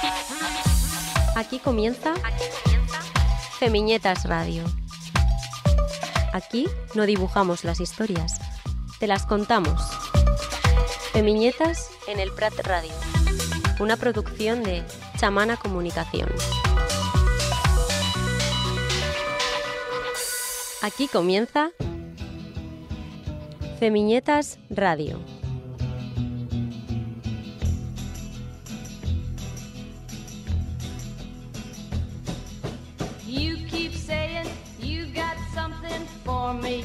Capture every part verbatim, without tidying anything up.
Aquí comienza, Aquí comienza Femiñetas Radio. Aquí no dibujamos las historias, te las contamos. Femiñetas en el Prat Radio, una producción de Chamana Comunicación. Aquí comienza Femiñetas Radio. Me.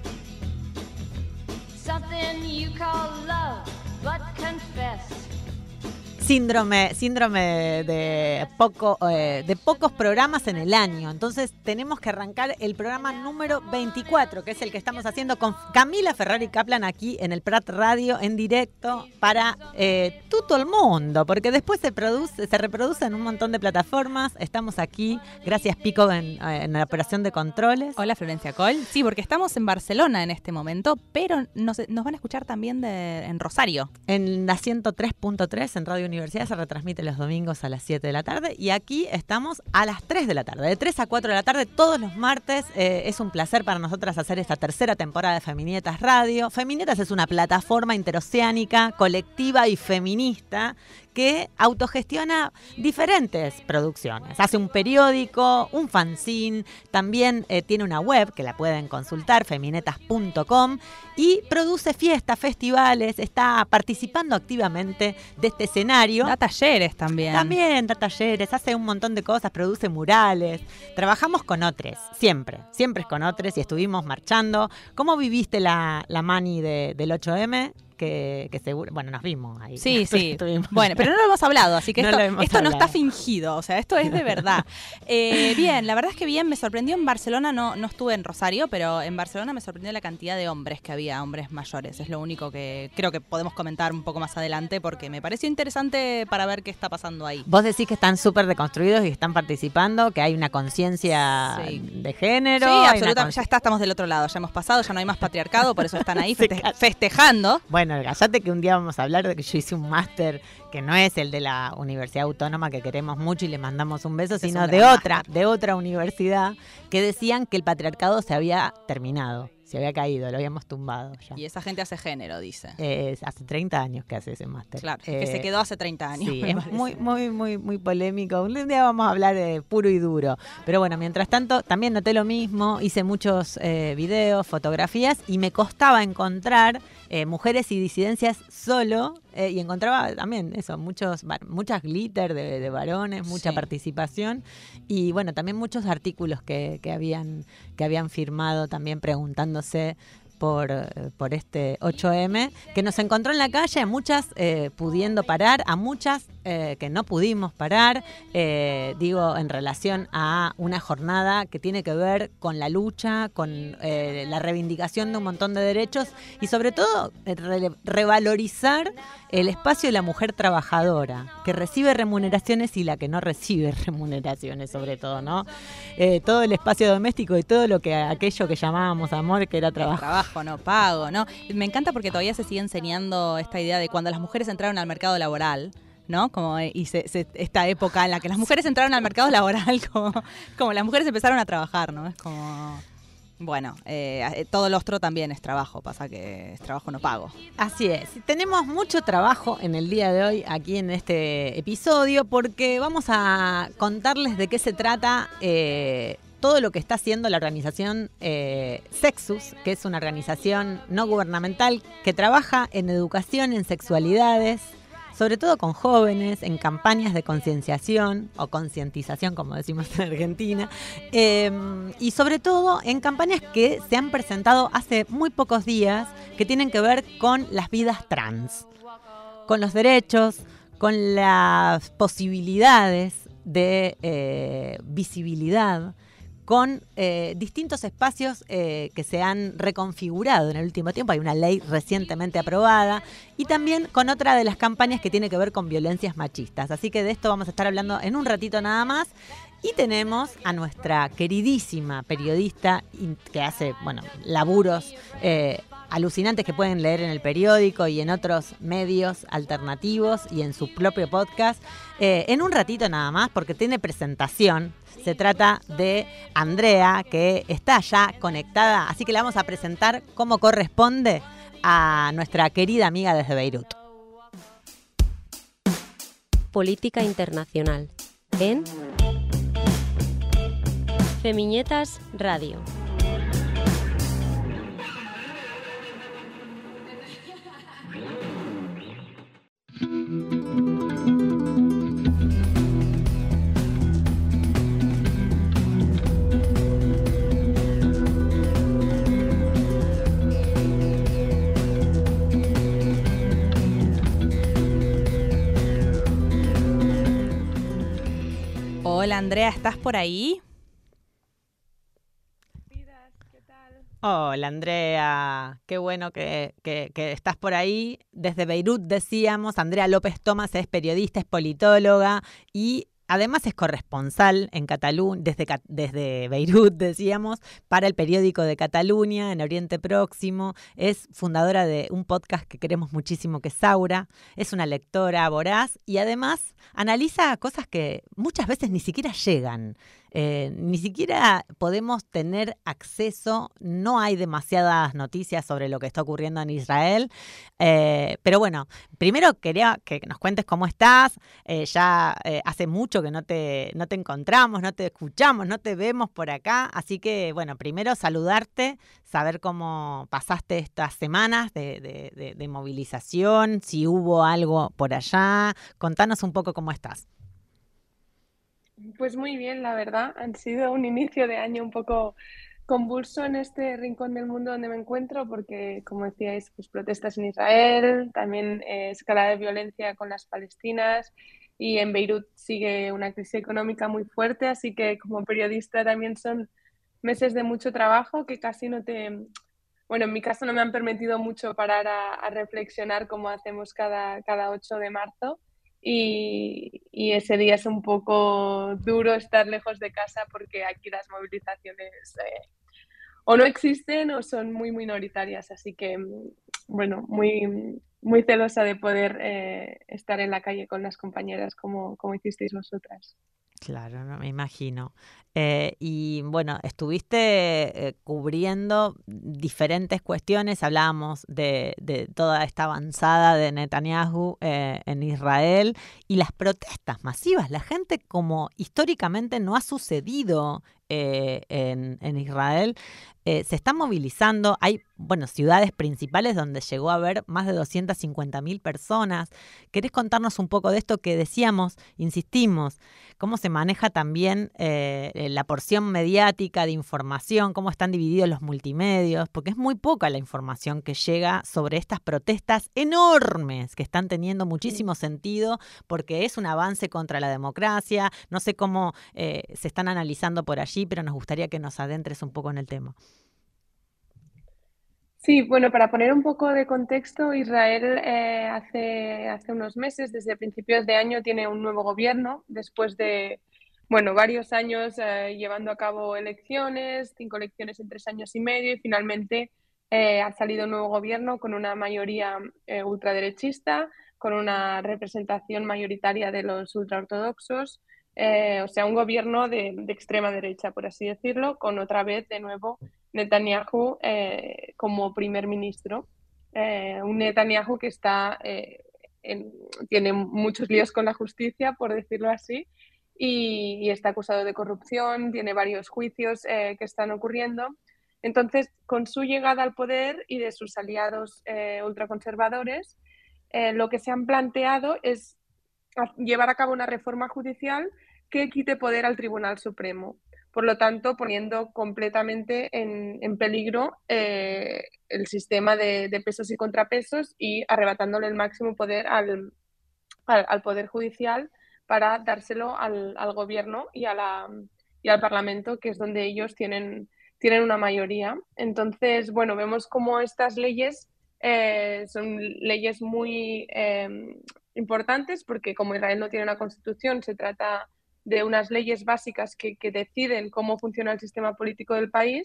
Something you call love, but confess. Síndrome, síndrome de poco, eh, de pocos programas en el año. Entonces tenemos que arrancar el programa número veinticuatro, que es el que estamos haciendo con Camila Ferrari Kaplan aquí en el Prat Radio en directo para eh, todo el mundo, porque después se produce, se reproduce en un montón de plataformas. Estamos aquí, gracias Pico en, en la operación de controles. Hola Florencia Col. Sí, porque estamos en Barcelona en este momento, pero nos, nos van a escuchar también de, en Rosario. En la ciento tres punto tres en Radio Universidad se retransmite los domingos a las siete de la tarde y aquí estamos a las tres de la tarde, de tres a cuatro de la tarde todos los martes. Eh, es un placer para nosotras hacer esta tercera temporada de Feminietas Radio. Feminietas es una plataforma interoceánica, colectiva y feminista que autogestiona diferentes producciones. Hace un periódico, un fanzine, también eh, tiene una web que la pueden consultar, feminetas punto com, y produce fiestas, festivales, está participando activamente de este escenario. Da talleres también. También da talleres, hace un montón de cosas, produce murales. Trabajamos con otros, siempre, siempre es con otros y estuvimos marchando. ¿Cómo viviste la, la mani de, del ocho eme? Que, que seguro, bueno, nos vimos ahí. Sí, sí. Bueno, pero no lo hemos hablado, así que no esto, esto no está fingido, o sea, esto es de verdad. eh, bien, la verdad es que bien, me sorprendió en Barcelona, no, no estuve en Rosario, pero en Barcelona me sorprendió la cantidad de hombres que había, hombres mayores. Es lo único que creo que podemos comentar un poco más adelante porque me pareció interesante para ver qué está pasando ahí. Vos decís que están súper deconstruidos y están participando, que hay una conciencia sí. de género. Sí, absolutamente. Ya está, estamos del otro lado, ya hemos pasado, ya no hay más patriarcado, por eso están ahí feste- festejando. Bueno, cállate que un día vamos a hablar de que yo hice un máster que no es el de la Universidad Autónoma que queremos mucho y le mandamos un beso, sino de otra, máster. de otra universidad que decían que el patriarcado se había terminado, se había caído, lo habíamos tumbado ya. Y esa gente hace género, dice. Eh, hace treinta años que hace ese máster. Claro, eh, que se quedó hace treinta años. Sí, es muy, muy, muy, muy polémico. Un día vamos a hablar de puro y duro. Pero bueno, mientras tanto, también noté lo mismo, hice muchos eh, videos, fotografías y me costaba encontrar eh, mujeres y disidencias solo eh, y encontraba también eso, muchos, muchas glitter de, de varones, mucha sí. participación y bueno, también muchos artículos que, que habían que habían firmado también preguntándose por, por este ocho eme, que nos encontró en la calle, a muchas eh, pudiendo parar, a muchas eh, que no pudimos parar, eh, digo, en relación a una jornada que tiene que ver con la lucha, con eh, la reivindicación de un montón de derechos y sobre todo re- revalorizar el espacio de la mujer trabajadora, que recibe remuneraciones y la que no recibe remuneraciones sobre todo, ¿no? Eh, todo el espacio doméstico y todo lo que aquello que llamábamos amor, que era trabajo. Trabajo no pago, ¿no? Me encanta porque todavía se sigue enseñando esta idea de cuando las mujeres entraron al mercado laboral, ¿no? Como y se, se, esta época en la que las mujeres entraron al mercado laboral, como, como las mujeres empezaron a trabajar, ¿no? Es como... Bueno, eh, todo lo otro también es trabajo, pasa que es trabajo no pago. Así es, tenemos mucho trabajo en el día de hoy aquí en este episodio porque vamos a contarles de qué se trata eh, todo lo que está haciendo la organización eh, Sexus, que es una organización no gubernamental que trabaja en educación en sexualidades, sobre todo con jóvenes, en campañas de concienciación o concientización, como decimos en Argentina, eh, y sobre todo en campañas que se han presentado hace muy pocos días, que tienen que ver con las vidas trans, con los derechos, con las posibilidades de eh, visibilidad, con eh, distintos espacios eh, que se han reconfigurado en el último tiempo. Hay una ley recientemente aprobada y también con otra de las campañas que tiene que ver con violencias machistas. Así que de esto vamos a estar hablando en un ratito nada más. Y tenemos a nuestra queridísima periodista que hace, bueno, laburos eh, alucinantes que pueden leer en el periódico y en otros medios alternativos y en su propio podcast. Eh, en un ratito nada más, porque tiene presentación. Se trata de Andrea, que está ya conectada, así que la vamos a presentar como corresponde a nuestra querida amiga desde Beirut. Política internacional en Femiñetas Radio. Hola Andrea, ¿estás por ahí? Hola Andrea, qué bueno que, que, que estás por ahí. Desde Beirut decíamos, Andrea López Tomás es periodista, es politóloga y además es corresponsal en Cataluña, desde, desde Beirut decíamos, para el periódico de Cataluña en Oriente Próximo. Es fundadora de un podcast que queremos muchísimo que es Saura. Es una lectora voraz y además analiza cosas que muchas veces ni siquiera llegan. Eh, ni siquiera podemos tener acceso, no hay demasiadas noticias sobre lo que está ocurriendo en Israel, eh, pero bueno, primero quería que nos cuentes cómo estás. Eh, ya eh, hace mucho que no te, no te encontramos, no te escuchamos, no te vemos por acá, así que bueno, primero saludarte, saber cómo pasaste estas semanas de, de, de, de movilización, si hubo algo por allá, contanos un poco cómo estás. Pues muy bien, la verdad. Han sido un inicio de año un poco convulso en este rincón del mundo donde me encuentro, porque, como decíais, pues protestas en Israel, también eh, escalada de violencia con las palestinas y en Beirut sigue una crisis económica muy fuerte, así que como periodista también son meses de mucho trabajo que casi no te... Bueno, en mi caso no me han permitido mucho parar a, a reflexionar como hacemos cada, cada ocho de marzo. Y, y ese día es un poco duro estar lejos de casa porque aquí las movilizaciones eh, o no existen o son muy minoritarias, así que bueno, muy, muy celosa de poder eh, estar en la calle con las compañeras como, como hicisteis vosotras. Claro, no me imagino. Eh, y bueno, estuviste eh, cubriendo diferentes cuestiones, hablábamos de, de toda esta avanzada de Netanyahu eh, en Israel y las protestas masivas. La gente, como históricamente no ha sucedido eh, en, en Israel, eh, se está movilizando. Hay, bueno, ciudades principales donde llegó a haber más de doscientas cincuenta mil personas. ¿Querés contarnos un poco de esto que decíamos, insistimos, cómo se maneja también eh, la porción mediática de información, cómo están divididos los multimedios? Porque es muy poca la información que llega sobre estas protestas enormes que están teniendo muchísimo sentido porque es un avance contra la democracia. No sé cómo eh, se están analizando por allí, pero nos gustaría que nos adentres un poco en el tema. Sí, bueno, para poner un poco de contexto, Israel eh, hace, hace unos meses, desde principios de año, tiene un nuevo gobierno, después de, bueno, varios años eh, llevando a cabo elecciones, cinco elecciones en tres años y medio, y finalmente eh, ha salido un nuevo gobierno con una mayoría eh, ultraderechista, con una representación mayoritaria de los ultraortodoxos, eh, o sea, un gobierno de, de extrema derecha, por así decirlo, con otra vez, de nuevo, Netanyahu eh, como primer ministro. Eh, un Netanyahu que está, eh, en, tiene muchos líos con la justicia, por decirlo así, y, y está acusado de corrupción, tiene varios juicios eh, que están ocurriendo. Entonces, con su llegada al poder y de sus aliados eh, ultraconservadores, eh, lo que se han planteado es llevar a cabo una reforma judicial que quite poder al Tribunal Supremo. Por lo tanto, poniendo completamente en, en peligro eh, el sistema de, de pesos y contrapesos y arrebatándole el máximo poder al, al, al Poder Judicial para dárselo al, al Gobierno y, a la, y al Parlamento, que es donde ellos tienen, tienen una mayoría. Entonces, bueno, vemos cómo estas leyes eh, son leyes muy eh, importantes porque como Israel no tiene una constitución, se trata de unas leyes básicas que, que deciden cómo funciona el sistema político del país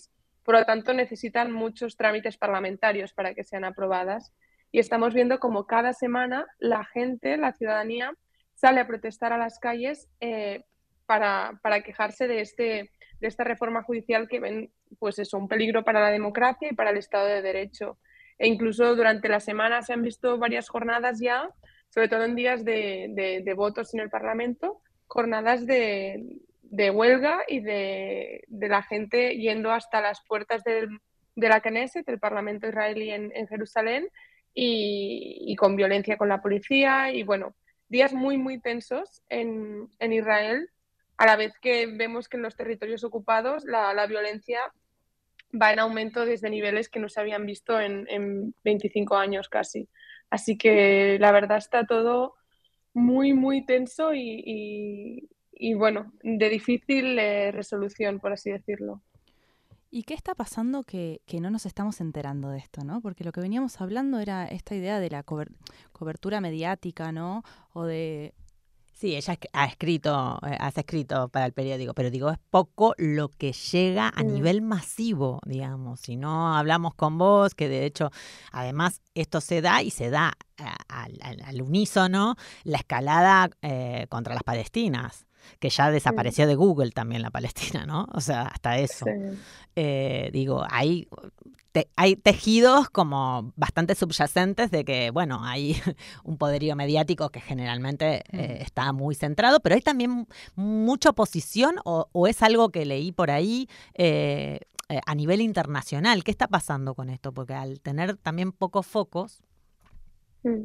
por lo tanto necesitan muchos trámites parlamentarios para que sean aprobadas. Y estamos viendo como cada semana la gente, la ciudadanía, sale a protestar a las calles eh, para, para quejarse de, este, de esta reforma judicial que ven, pues eso, un peligro para la democracia y para el Estado de Derecho. E incluso durante la semana se han visto varias jornadas ya, sobre todo en días de, de, de votos en el Parlamento, jornadas de, de huelga y de, de la gente yendo hasta las puertas del, de la Knesset, del Parlamento israelí en, en Jerusalén, y, y con violencia con la policía. Y bueno, días muy, muy tensos en, en Israel, a la vez que vemos que en los territorios ocupados la, la violencia va en aumento desde niveles que no se habían visto en, en veinticinco años casi. Así que la verdad está todo muy, muy tenso y, y, y bueno, de difícil eh, resolución, por así decirlo. ¿Y qué está pasando que, que no nos estamos enterando de esto, ¿no? Porque lo que veníamos hablando era esta idea de la cober- cobertura mediática, ¿no? O de... Sí, ella ha escrito, eh, has escrito para el periódico, pero digo, es poco lo que llega a Mm. nivel masivo, digamos. Si no hablamos con vos, que de hecho, además, esto se da y se da a- al, al- al unísono la escalada eh, contra las palestinas, que ya desapareció de Google también la Palestina, ¿no? O sea, hasta eso. Sí. Eh, digo, hay, te- hay tejidos como bastante subyacentes de que, bueno, hay un poderío mediático que generalmente eh, está muy centrado, pero hay también mucha oposición o, o es algo que leí por ahí eh, eh, a nivel internacional. ¿Qué está pasando con esto? Porque al tener también pocos focos... Mm.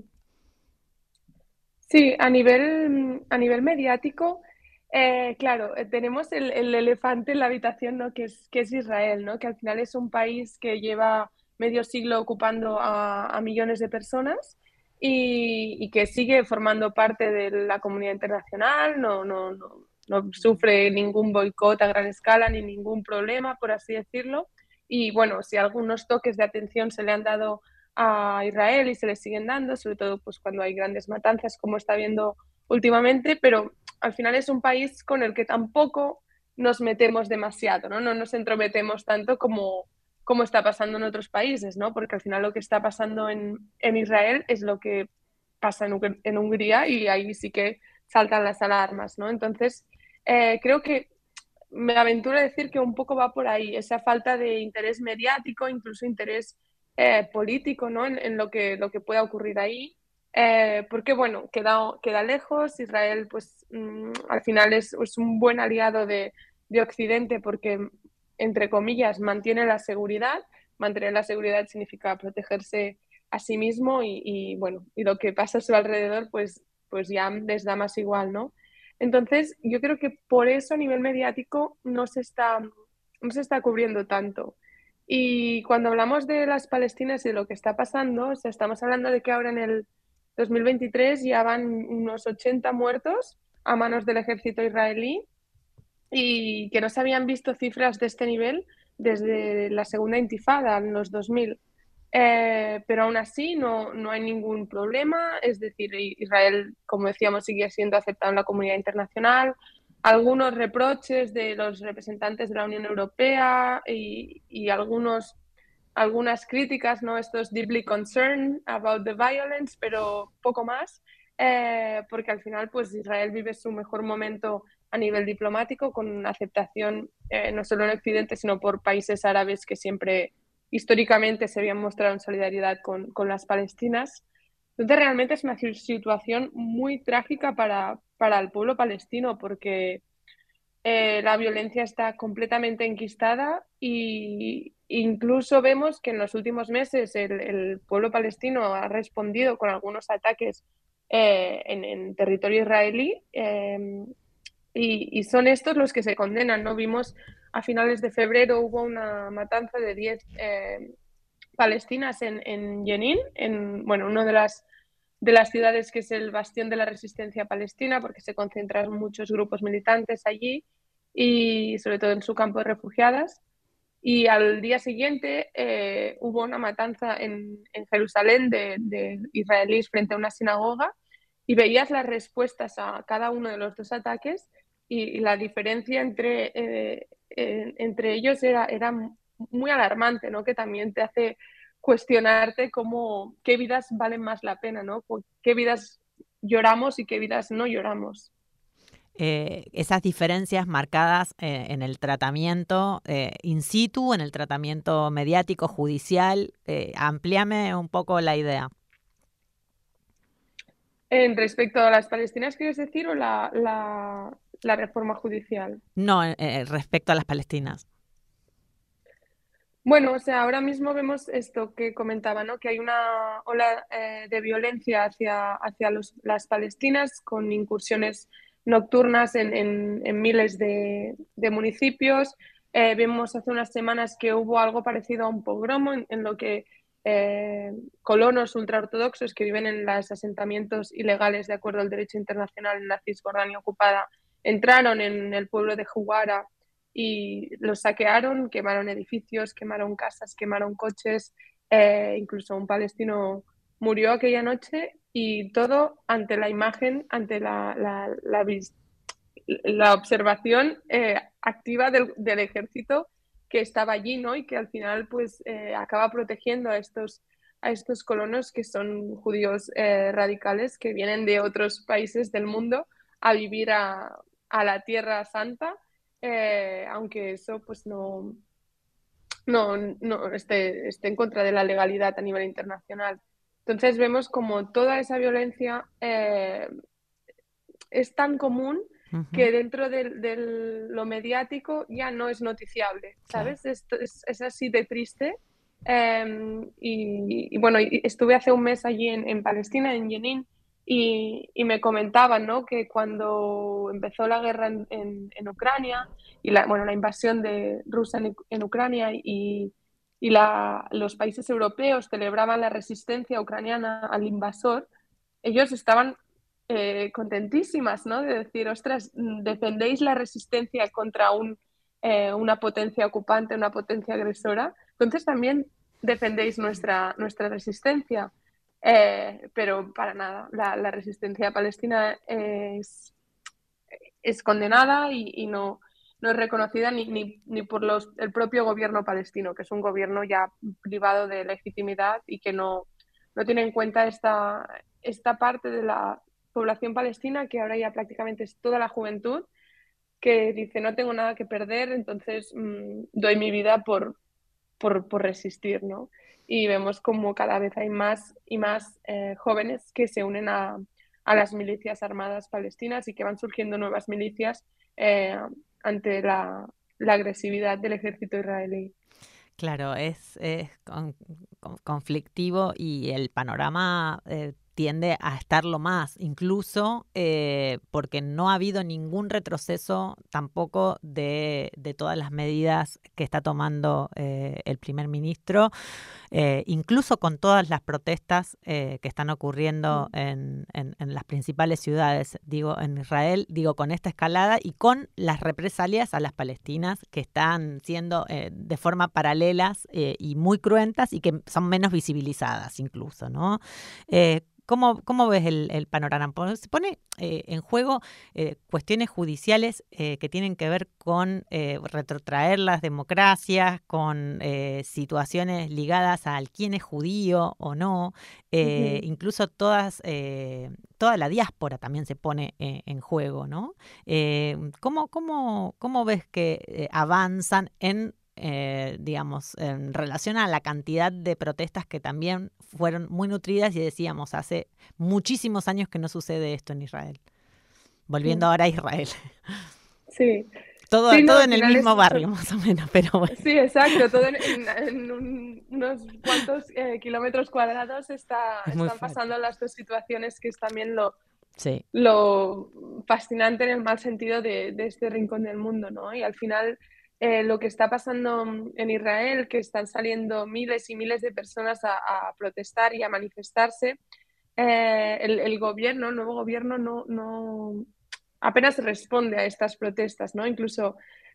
Sí, a nivel, a nivel mediático, eh, claro, eh, tenemos el, el elefante en la habitación, ¿no? Que es, que es Israel, ¿no? Que al final es un país que lleva medio siglo ocupando a, a millones de personas y, y que sigue formando parte de la comunidad internacional, no, no, no, no sufre ningún boicot a gran escala ni ningún problema, por así decirlo. Y bueno, si algunos toques de atención se le han dado a Israel y se le siguen dando, sobre todo pues cuando hay grandes matanzas como está habiendo últimamente, pero al final es un país con el que tampoco nos metemos demasiado, ¿no? No nos entrometemos tanto como, como está pasando en otros países, ¿no? Porque al final lo que está pasando en, en Israel es lo que pasa en, Ung- en Hungría y ahí sí que saltan las alarmas, ¿no? Entonces, eh, creo que me aventuro a decir que un poco va por ahí, esa falta de interés mediático, incluso interés eh, político, ¿no? En, en lo que, lo que pueda ocurrir ahí. Eh, porque, bueno, queda, queda lejos. Israel, pues, mm, al final es, es un buen aliado de, de Occidente porque, entre comillas, mantiene la seguridad. Mantener la seguridad significa protegerse a sí mismo y, y, bueno, y lo que pasa a su alrededor, pues, pues ya les da más igual, ¿no? Entonces, yo creo que por eso a nivel mediático no se está, no se está cubriendo tanto. Y cuando hablamos de las palestinas y de lo que está pasando, o sea, estamos hablando de que ahora en el dos mil veintitrés ya van unos ochenta muertos a manos del ejército israelí y que no se habían visto cifras de este nivel desde la segunda intifada en los dos mil. Eh, pero aún así no, no hay ningún problema, es decir, Israel, como decíamos, sigue siendo aceptado en la comunidad internacional. Algunos reproches de los representantes de la Unión Europea y, y algunos, algunas críticas, ¿no? Estos deeply concerned about the violence, pero poco más, eh, porque al final pues Israel vive su mejor momento a nivel diplomático con aceptación eh, no solo en Occidente, sino por países árabes que siempre históricamente se habían mostrado en solidaridad con, con las palestinas. Entonces realmente es una situación muy trágica para, para el pueblo palestino porque eh, la violencia está completamente enquistada y incluso vemos que en los últimos meses el, el pueblo palestino ha respondido con algunos ataques eh, en, en, territorio israelí eh, y, y, son estos los que se condenan, ¿no? Vimos a finales de febrero hubo una matanza de diez eh, palestinas en, en Jenin, en bueno, una de las de las ciudades que es el bastión de la resistencia palestina, porque se concentran muchos grupos militantes allí y sobre todo en su campo de refugiadas. Y al día siguiente eh, hubo una matanza en, en Jerusalén de, de israelíes frente a una sinagoga y veías las respuestas a cada uno de los dos ataques y, y la diferencia entre, eh, eh, entre ellos era, era muy alarmante, ¿no? Que también te hace cuestionarte cómo, qué vidas valen más la pena, ¿no? Qué vidas lloramos y qué vidas no lloramos. Eh, esas diferencias marcadas eh, en el tratamiento eh, in situ, en el tratamiento mediático, judicial, eh, amplíame un poco la idea. En respecto a las palestinas, ¿quieres decir, o la, la, la reforma judicial? No, eh, respecto a las palestinas. Bueno, o sea, ahora mismo vemos esto que comentaba, ¿no? Que hay una ola eh, de violencia hacia, hacia los, las palestinas, con incursiones nocturnas en, en, en miles de, de municipios. Eh, vemos hace unas semanas que hubo algo parecido a un pogromo en, en lo que eh, colonos ultraortodoxos que viven en los asentamientos ilegales de acuerdo al derecho internacional en la Cisjordania ocupada entraron en el pueblo de Juwara y los saquearon, quemaron edificios, quemaron casas, quemaron coches, eh, incluso un palestino murió aquella noche, y todo ante la imagen, ante la, la, la, la observación eh, activa del, del ejército que estaba allí, ¿no? Y que al final pues eh, acaba protegiendo a estos, a estos colonos que son judíos eh, radicales que vienen de otros países del mundo a vivir a, a la Tierra Santa. Eh, aunque eso pues no, no, no esté, esté en contra de la legalidad a nivel internacional. Entonces vemos como toda esa violencia eh, es tan común Uh-huh. que dentro de, de lo mediático ya no es noticiable, ¿sabes? Claro. Esto es, es así de triste. Eh, y, y bueno, estuve hace un mes allí en, en Palestina, en Jenin, y, y me comentaban, ¿no? Que cuando empezó la guerra en, en, en Ucrania y la, bueno, la invasión de Rusia en, en Ucrania y, y la, los países europeos celebraban la resistencia ucraniana al invasor, ellos estaban eh, contentísimas, ¿no? De decir, ostras, defendéis la resistencia contra un, eh, una potencia ocupante, una potencia agresora, entonces también defendéis nuestra, nuestra resistencia. Eh, pero para nada, la, la resistencia palestina es, es condenada y, y no, no es reconocida ni, ni, ni por los, el propio gobierno palestino, que es un gobierno ya privado de legitimidad y que no, no tiene en cuenta esta, esta parte de la población palestina, que ahora ya prácticamente es toda la juventud, que dice no tengo nada que perder, entonces mmm, doy mi vida por, por, por resistir, ¿no? Y vemos como cada vez hay más y más eh, jóvenes que se unen a, a las milicias armadas palestinas y que van surgiendo nuevas milicias eh, ante la, la agresividad del ejército israelí. Claro, es, es con, con, conflictivo y el panorama eh, tiende a estarlo más, incluso eh, porque no ha habido ningún retroceso tampoco de, de todas las medidas que está tomando eh, el primer ministro, eh, incluso con todas las protestas eh, que están ocurriendo en, en, en las principales ciudades, digo, en Israel, digo, con esta escalada y con las represalias a las palestinas que están siendo eh, de forma paralelas eh, y muy cruentas y que son menos visibilizadas incluso, ¿no? Eh, ¿Cómo, ¿Cómo ves el, el panorama? Se pone eh, en juego eh, cuestiones judiciales eh, que tienen que ver con eh, retrotraer las democracias, con eh, situaciones ligadas al quién es judío o no, eh, uh-huh. incluso todas, eh, toda la diáspora también se pone eh, en juego, ¿no? Eh, ¿cómo, cómo, ¿Cómo ves que eh, avanzan en Eh, digamos, en relación a la cantidad de protestas que también fueron muy nutridas y decíamos, hace muchísimos años que no sucede esto en Israel? Volviendo sí. ahora a Israel. Sí. Todo, sí, no, todo en el mismo es, barrio, más o menos, pero bueno. Sí, exacto, todo en, en, en un, unos cuantos eh, kilómetros cuadrados está, están fuerte. Pasando las dos situaciones, que es también lo, sí. lo fascinante en el mal sentido de, de este rincón del mundo, ¿no? Y al final Eh, lo que está pasando en Israel, que están saliendo miles y miles de personas a, a protestar y a manifestarse, eh, el, el gobierno, el nuevo gobierno, no, no apenas responde a estas protestas, ¿no? Incluso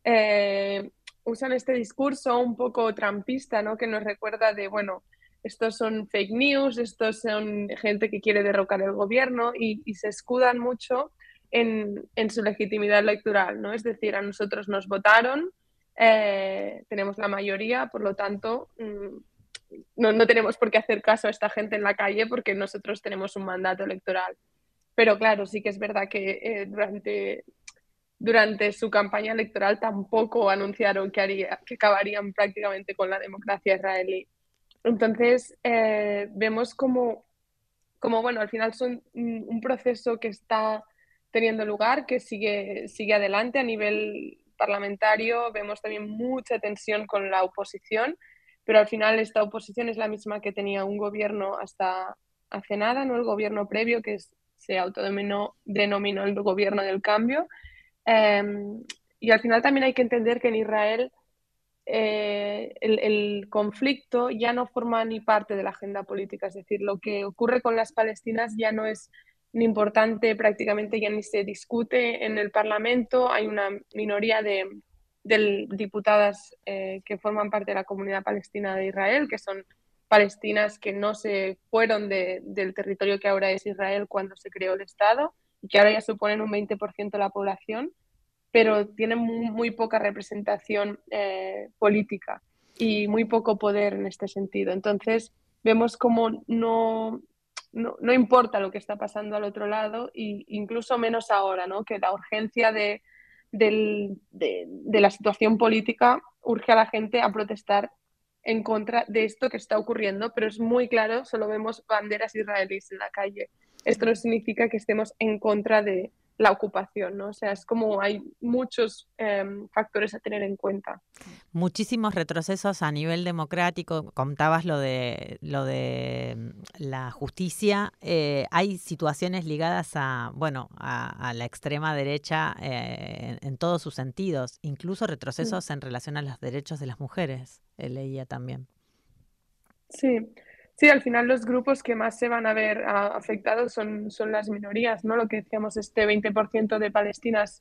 eh, usan este discurso un poco trampista, ¿no? Que nos recuerda de, bueno, estos son fake news, estos son gente que quiere derrocar el gobierno y, y se escudan mucho en, en su legitimidad electoral, ¿no? Es decir, a nosotros nos votaron, eh, tenemos la mayoría, por lo tanto, mmm, no, no tenemos por qué hacer caso a esta gente en la calle porque nosotros tenemos un mandato electoral. Pero claro, sí que es verdad que eh, durante, durante su campaña electoral tampoco anunciaron que, haría, que acabarían prácticamente con la democracia israelí. Entonces, eh, vemos como, como, bueno, al final son un, un proceso que está teniendo lugar, que sigue, sigue adelante a nivel parlamentario. Vemos también mucha tensión con la oposición, pero al final esta oposición es la misma que tenía un gobierno hasta hace nada, ¿no? El gobierno previo, que es, se autodenominó denominó el gobierno del cambio. Eh, y al final también hay que entender que en Israel eh, el, el, conflicto ya no forma ni parte de la agenda política, es decir, lo que ocurre con las palestinas ya no es ni importante, prácticamente ya ni se discute en el Parlamento, hay una minoría de, de diputadas eh, que forman parte de la comunidad palestina de Israel, que son palestinas que no se fueron de, del territorio que ahora es Israel cuando se creó el Estado y que ahora ya suponen un veinte por ciento de la población, pero tienen muy, muy poca representación eh, política y muy poco poder en este sentido. Entonces, vemos como no, no, no importa lo que está pasando al otro lado, e incluso menos ahora, ¿no? Que la urgencia de, del, de, de la situación política urge a la gente a protestar en contra de esto que está ocurriendo, pero es muy claro, solo vemos banderas israelíes en la calle. Esto no significa que estemos en contra de la ocupación, ¿no? O sea, es como hay muchos eh, factores a tener en cuenta. Muchísimos retrocesos a nivel democrático. Contabas lo de lo de la justicia. Eh, hay situaciones ligadas a, bueno, a, a la extrema derecha eh, en, en todos sus sentidos, incluso retrocesos sí. en relación a los derechos de las mujeres. Eh, leía también. Sí. Sí, al final los grupos que más se van a ver uh, afectados son, son las minorías, ¿no? Lo que decíamos, este veinte por ciento de palestinas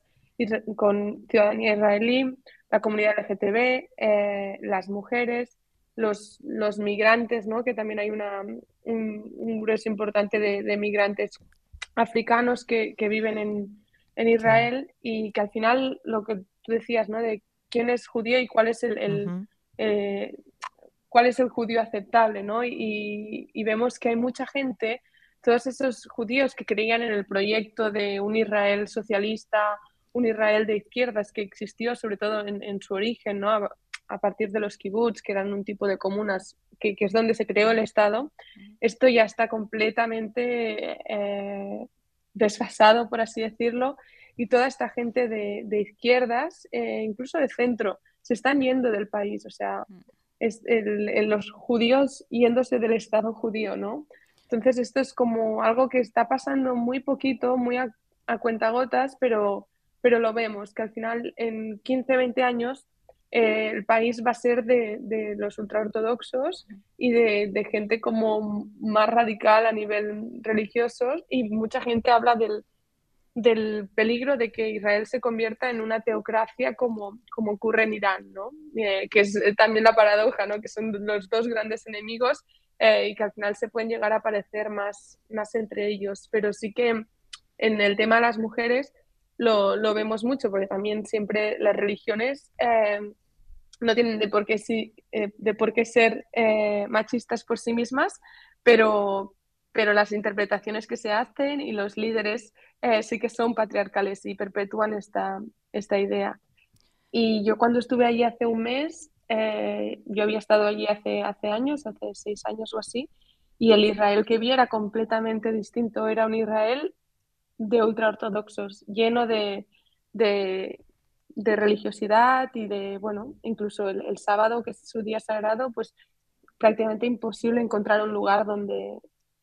con ciudadanía israelí, la comunidad L G T B, eh, las mujeres, los, los migrantes, ¿no? Que también hay una, un, un grueso importante de, de migrantes africanos que, que viven en, en Israel sí. Y que al final lo que tú decías, ¿no? De quién es judío y cuál es el... el uh-huh. eh, cuál es el judío aceptable, ¿no? Y, y vemos que hay mucha gente, todos esos judíos que creían en el proyecto de un Israel socialista, un Israel de izquierdas que existió sobre todo en, en su origen, ¿no? A, a partir de los kibbutz, que eran un tipo de comunas, que, que es donde se creó el Estado, esto ya está completamente eh, desfasado, por así decirlo, y toda esta gente de, de izquierdas, eh, incluso de centro, se están yendo del país, o sea... Es el, el, los judíos yéndose del Estado judío, ¿no? Entonces esto es como algo que está pasando muy poquito, muy a, a cuentagotas, pero, pero lo vemos, que al final en quince, veinte años eh, el país va a ser de, de los ultraortodoxos y de, de gente como más radical a nivel religioso, y mucha gente habla del del peligro de que Israel se convierta en una teocracia como, como ocurre en Irán, ¿no? Eh, que es también la paradoja, ¿no? Que son los dos grandes enemigos eh, y que al final se pueden llegar a parecer más, más entre ellos. Pero sí que en el tema de las mujeres lo, lo vemos mucho, porque también siempre las religiones eh, no tienen de por qué, sí, eh, de por qué ser eh, machistas por sí mismas, pero... pero las interpretaciones que se hacen y los líderes eh, sí que son patriarcales y perpetúan esta, esta idea. Y yo cuando estuve allí hace un mes, eh, yo había estado allí hace, hace años, hace seis años o así, y el Israel que vi era completamente distinto. Era un Israel de ultraortodoxos, lleno de, de, de religiosidad y de, bueno, incluso el, el sábado, que es su día sagrado, pues prácticamente imposible encontrar un lugar donde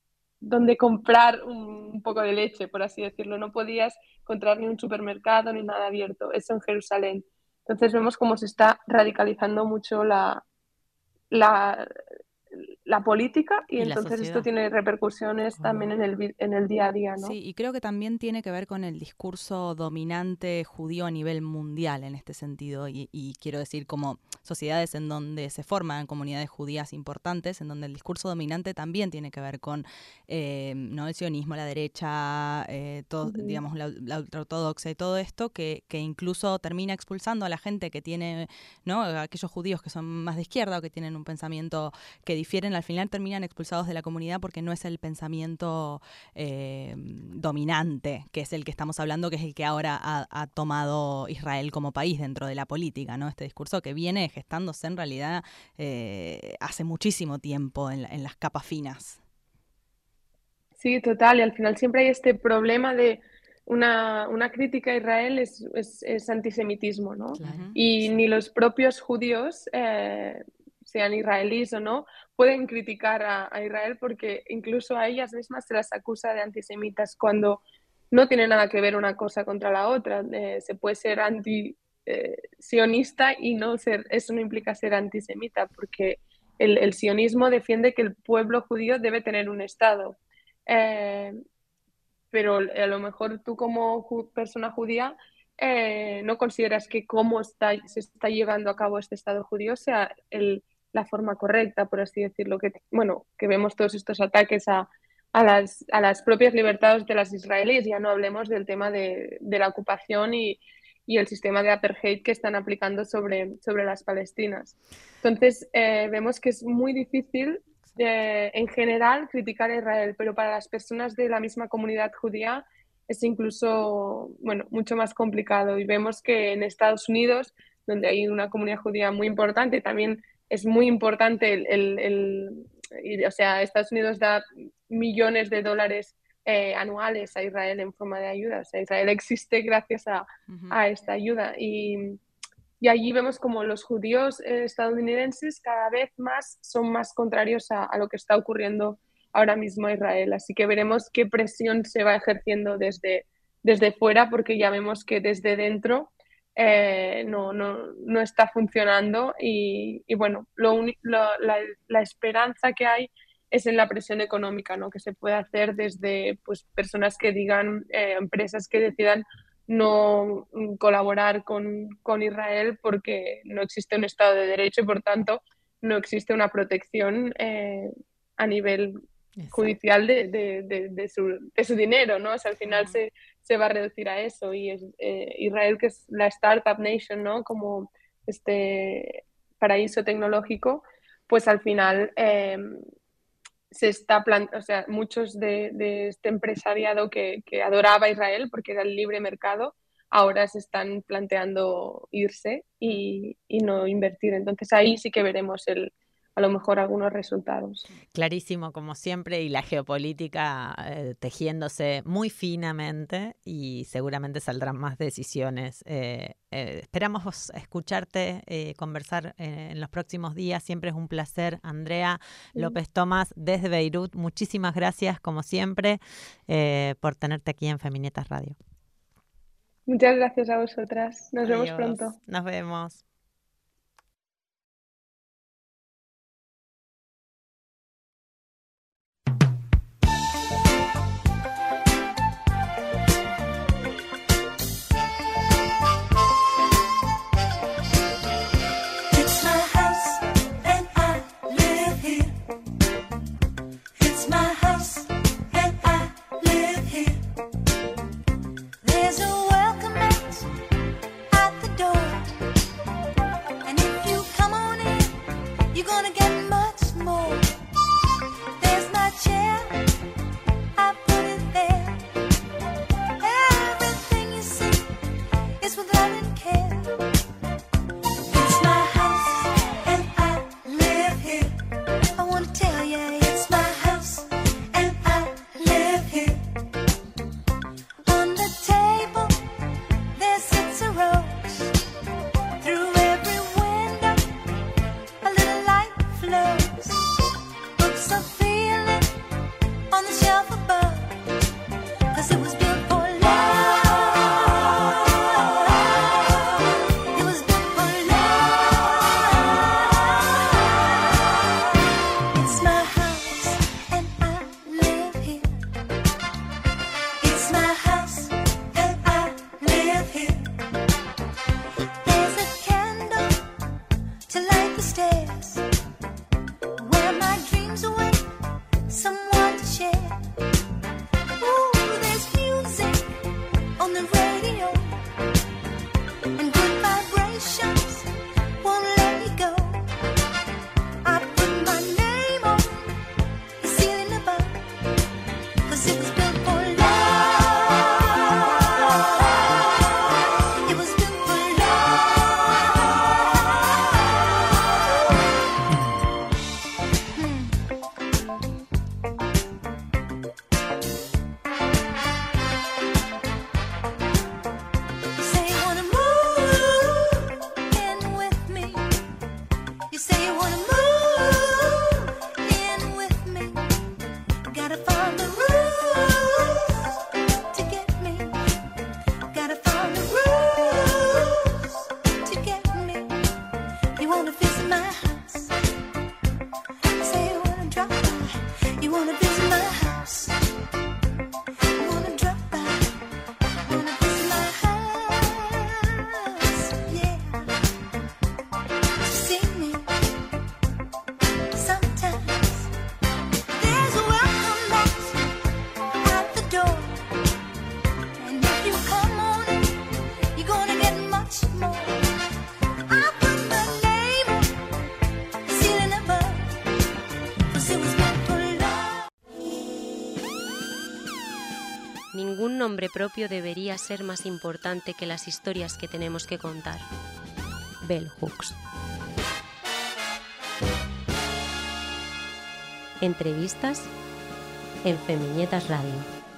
donde comprar un poco de leche, por así decirlo. No podías encontrar ni un supermercado ni nada abierto. Eso en Jerusalén. Entonces vemos cómo se está radicalizando mucho la, la, la política y, Y la entonces sociedad. esto tiene repercusiones Obvio. también en el, vi- en el día a día, ¿no? Sí, y creo que también tiene que ver con el discurso dominante judío a nivel mundial en este sentido. Y, y quiero decir, como sociedades en donde se forman comunidades judías importantes, en donde el discurso dominante también tiene que ver con eh, ¿no? el sionismo, la derecha, eh, todo, Ujú. digamos, la, la ultraortodoxa y todo esto, que, que incluso termina expulsando a la gente que tiene, ¿no? aquellos judíos que son más de izquierda o que tienen un pensamiento que difieren, al final terminan expulsados de la comunidad porque no es el pensamiento eh, dominante, que es el que estamos hablando, que es el que ahora ha, ha tomado Israel como país dentro de la política, ¿no? Este discurso que viene gestándose en realidad eh, hace muchísimo tiempo en, la- en las capas finas. Sí, total, y al final siempre hay este problema de una, una crítica a Israel es, es, es antisemitismo, ¿no? Claro. Y Sí. ni los propios judíos, eh, sean israelíes o no, pueden criticar a, a Israel porque incluso a ellas mismas se las acusa de antisemitas cuando no tiene nada que ver una cosa contra la otra. Eh, se puede ser anti eh, sionista y no ser, eso no implica ser antisemita, porque el, el sionismo defiende que el pueblo judío debe tener un Estado. Eh, pero a lo mejor tú como ju- persona judía eh, no consideras que cómo está, se está llevando a cabo este Estado judío sea el, la forma correcta, por así decirlo, que, bueno, que vemos todos estos ataques a, a, las, a las propias libertades de las israelíes, ya no hablemos del tema de, de la ocupación y, y el sistema de apartheid que están aplicando sobre, sobre las palestinas. Entonces, eh, vemos que es muy difícil eh, en general criticar a Israel, pero para las personas de la misma comunidad judía es incluso, bueno, mucho más complicado. Y vemos que en Estados Unidos, donde hay una comunidad judía muy importante, también es muy importante el, el, el y, o sea, Estados Unidos da millones de dólares eh, anuales a Israel en forma de ayuda. O sea, Israel existe gracias a, Uh-huh. a esta ayuda. Y y allí vemos como los judíos eh, estadounidenses cada vez más son más contrarios a, a lo que está ocurriendo ahora mismo en Israel. Así que veremos qué presión se va ejerciendo desde, desde fuera, porque ya vemos que desde dentro eh, no, no, no está funcionando. Y, y bueno, lo uni- lo- la, la esperanza que hay es en la presión económica, ¿no? Que se puede hacer desde pues, personas que digan, eh, empresas que decidan no colaborar con, con Israel porque no existe un Estado de Derecho y por tanto no existe una protección eh, a nivel Exacto. judicial de, de, de, de, su, de su dinero, ¿no? O sea, al final Ujú. se, se va a reducir a eso y es, eh, Israel, que es la startup nation, ¿no? Como este paraíso tecnológico, pues al final eh, se está plan o sea, muchos de, de este empresariado que, que adoraba a Israel porque era el libre mercado, ahora se están planteando irse y, y no invertir. Entonces ahí sí que veremos el, a lo mejor algunos resultados. Clarísimo, como siempre, y la geopolítica eh, tejiéndose muy finamente y seguramente saldrán más decisiones. Eh, eh, esperamos escucharte, eh, conversar eh, en los próximos días. Siempre es un placer. Andrea López Tomás, desde Beirut, muchísimas gracias, como siempre, eh, por tenerte aquí en Feminietas Radio. Muchas gracias a vosotras. Nos Adiós. vemos pronto. Nos vemos. It's my house and I live here. It's my house and I live here. There's a welcome mat at the door. And if you come on in, you're gonna get much more. There's my chair, I put it there. Everything you see is with love and care. It's my house and I live here. I wanna tell ya, it's my house and I live here. On the table there sits a rose. Through every window a little light flows. Books are feeling on the shelf above, 'cause it was built for love. much more. I put my name on the ceiling above, 'cause it was meant for love. Ningún nombre propio debería ser más importante que las historias que tenemos que contar. Bell Hooks. Entrevistas en Femiñetas Radio.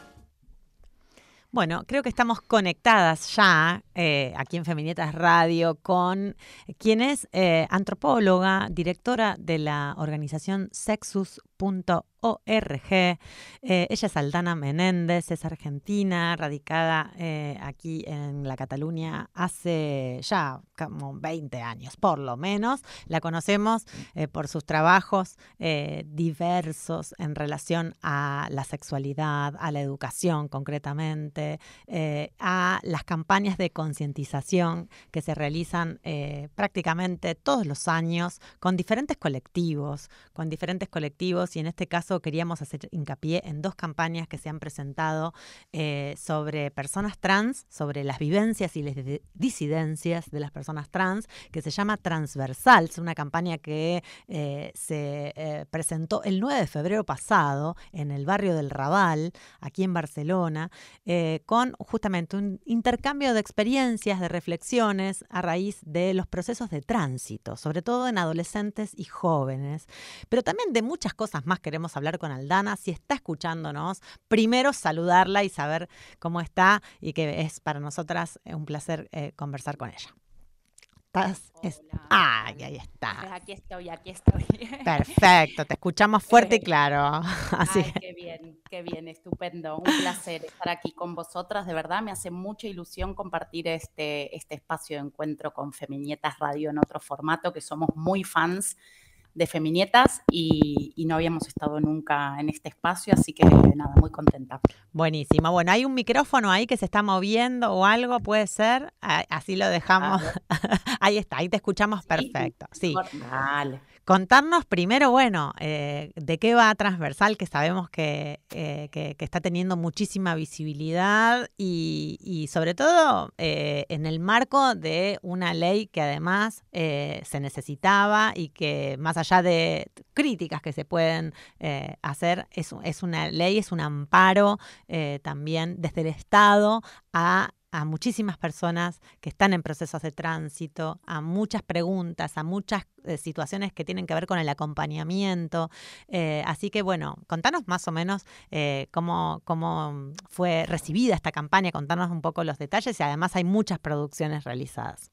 Bueno, creo que estamos conectadas ya eh, aquí en Femiñetas Radio con quien es eh, antropóloga, directora de la organización sexus punto org. Eh, ella es Aldana Menéndez, es argentina, radicada eh, aquí en la Cataluña hace ya como veinte años, por lo menos. La conocemos eh, por sus trabajos eh, diversos en relación a la sexualidad, a la educación concretamente, eh, a las campañas de concientización que se realizan eh, prácticamente todos los años con diferentes colectivos, con diferentes colectivos y en este caso queríamos hacer hincapié en dos campañas que se han presentado eh, sobre personas trans, sobre las vivencias y las disidencias de las personas trans, que se llama Transversal. Es una campaña que eh, se eh, presentó el nueve de febrero pasado en el barrio del Raval, aquí en Barcelona, eh, con justamente un intercambio de experiencias, de reflexiones a raíz de los procesos de tránsito, sobre todo en adolescentes y jóvenes, pero también de muchas cosas más queremos hablar con Aldana. Si está escuchándonos, primero saludarla y saber cómo está y que es para nosotras un placer eh, conversar con ella. ¿Estás? Es... ¡Ay, ahí está! Pues aquí estoy, aquí estoy. Perfecto, te escuchamos fuerte y claro. Así Ay, que... qué bien, qué bien, estupendo. Un placer estar aquí con vosotras. De verdad, me hace mucha ilusión compartir este, este espacio de encuentro con Femiñetas Radio en otro formato, que somos muy fans de Femiñetas y, y no habíamos estado nunca en este espacio, así que nada, muy contenta. Buenísimo. Bueno, hay un micrófono ahí que se está moviendo o algo, puede ser. Así lo dejamos. Ahí está, ahí te escuchamos perfecto. Sí. Vale. Contarnos primero, bueno, eh, de qué va Transversal, que sabemos que, eh, que, que está teniendo muchísima visibilidad y, y sobre todo eh, en el marco de una ley que además eh, se necesitaba y que más allá de críticas que se pueden eh, hacer, es, es una ley, es un amparo eh, también desde el Estado a a muchísimas personas que están en procesos de tránsito, a muchas preguntas, a muchas eh, situaciones que tienen que ver con el acompañamiento. Eh, así que, bueno, contanos más o menos eh, cómo, cómo fue recibida esta campaña, contanos un poco los detalles y además hay muchas producciones realizadas.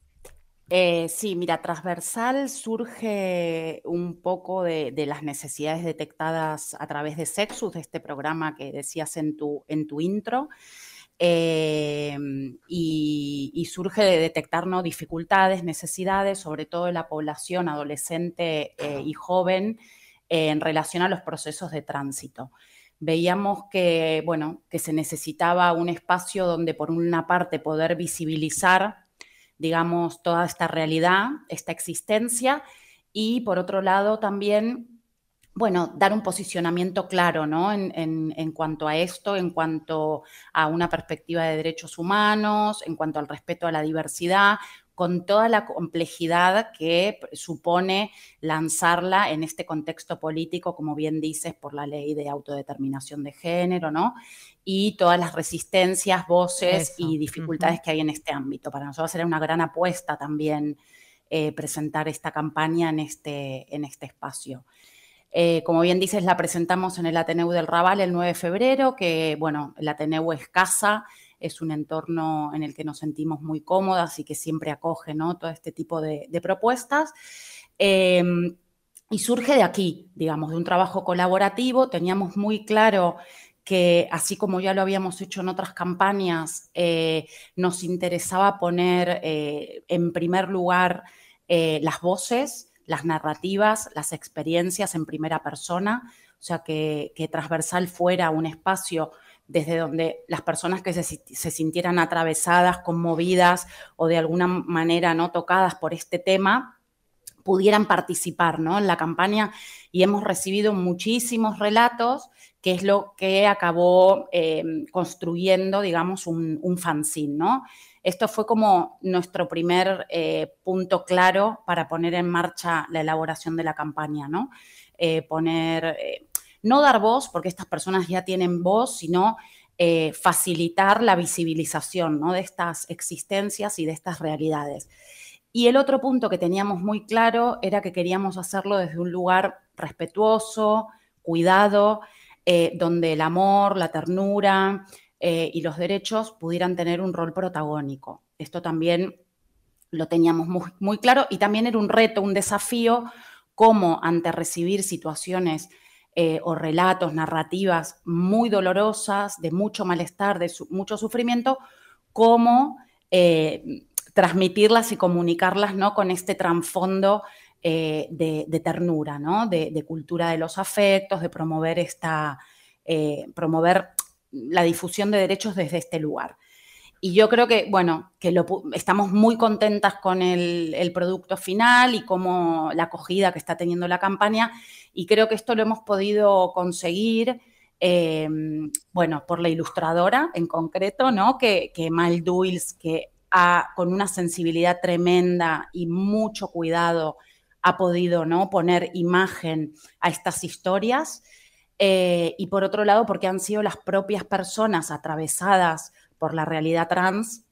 Eh, sí, mira, Transversal surge un poco de, de las necesidades detectadas a través de Sexus, de este programa que decías en tu, en tu intro. Eh, y, y surge de detectar, ¿no?, dificultades, necesidades, sobre todo de la población adolescente eh, y joven eh, en relación a los procesos de tránsito. Veíamos que, bueno, que se necesitaba un espacio donde, por una parte, poder visibilizar, digamos, toda esta realidad, esta existencia, y por otro lado también, bueno, dar un posicionamiento claro, ¿no?, en, en, en cuanto a esto, en cuanto a una perspectiva de derechos humanos, en cuanto al respeto a la diversidad, con toda la complejidad que supone lanzarla en este contexto político, como bien dices, por la ley de autodeterminación de género, ¿no?, y todas las resistencias, voces Eso. y dificultades uh-huh. que hay en este ámbito. Para nosotros era una gran apuesta también eh, presentar esta campaña en este, en este espacio. Eh, como bien dices, la presentamos en el Ateneu del Raval el nueve de febrero, que, bueno, el Ateneu es casa, es un entorno en el que nos sentimos muy cómodas y que siempre acoge, ¿no?, todo este tipo de, de propuestas. Eh, y surge de aquí, digamos, de un trabajo colaborativo. Teníamos muy claro que, así como ya lo habíamos hecho en otras campañas, eh, nos interesaba poner eh, en primer lugar eh, las voces, las narrativas, las experiencias en primera persona, o sea, que, que Transversal fuera un espacio desde donde las personas que se, se sintieran atravesadas, conmovidas o de alguna manera no tocadas por este tema, pudieran participar, ¿no?, en la campaña, y hemos recibido muchísimos relatos, que es lo que acabó eh, construyendo, digamos, un, un fanzine, ¿no? esto fue como nuestro primer eh, punto claro para poner en marcha la elaboración de la campaña, ¿no? Eh, poner, eh, no dar voz, porque estas personas ya tienen voz, sino eh, facilitar la visibilización, ¿no? De estas existencias y de estas realidades. Y el otro punto que teníamos muy claro era que queríamos hacerlo desde un lugar respetuoso, cuidado, eh, donde el amor, la ternura eh, y los derechos pudieran tener un rol protagónico. Esto también lo teníamos muy, muy claro y también era un reto, un desafío, cómo ante recibir situaciones eh, o relatos, narrativas muy dolorosas, de mucho malestar, de su, mucho sufrimiento, cómo eh, transmitirlas y comunicarlas, ¿no? Con este trasfondo eh, de, de ternura, ¿no? De, de cultura de los afectos, de promover, esta, eh, promover la difusión de derechos desde este lugar. Y yo creo que, bueno, que lo, estamos muy contentas con el, el producto final y como la acogida que está teniendo la campaña, y creo que esto lo hemos podido conseguir, eh, bueno, por la ilustradora en concreto, ¿no? Que, que Mal Duils, que ha, con una sensibilidad tremenda y mucho cuidado, ha podido, ¿no? Poner imagen a estas historias. Eh, y por otro lado, porque han sido las propias personas atravesadas por la realidad trans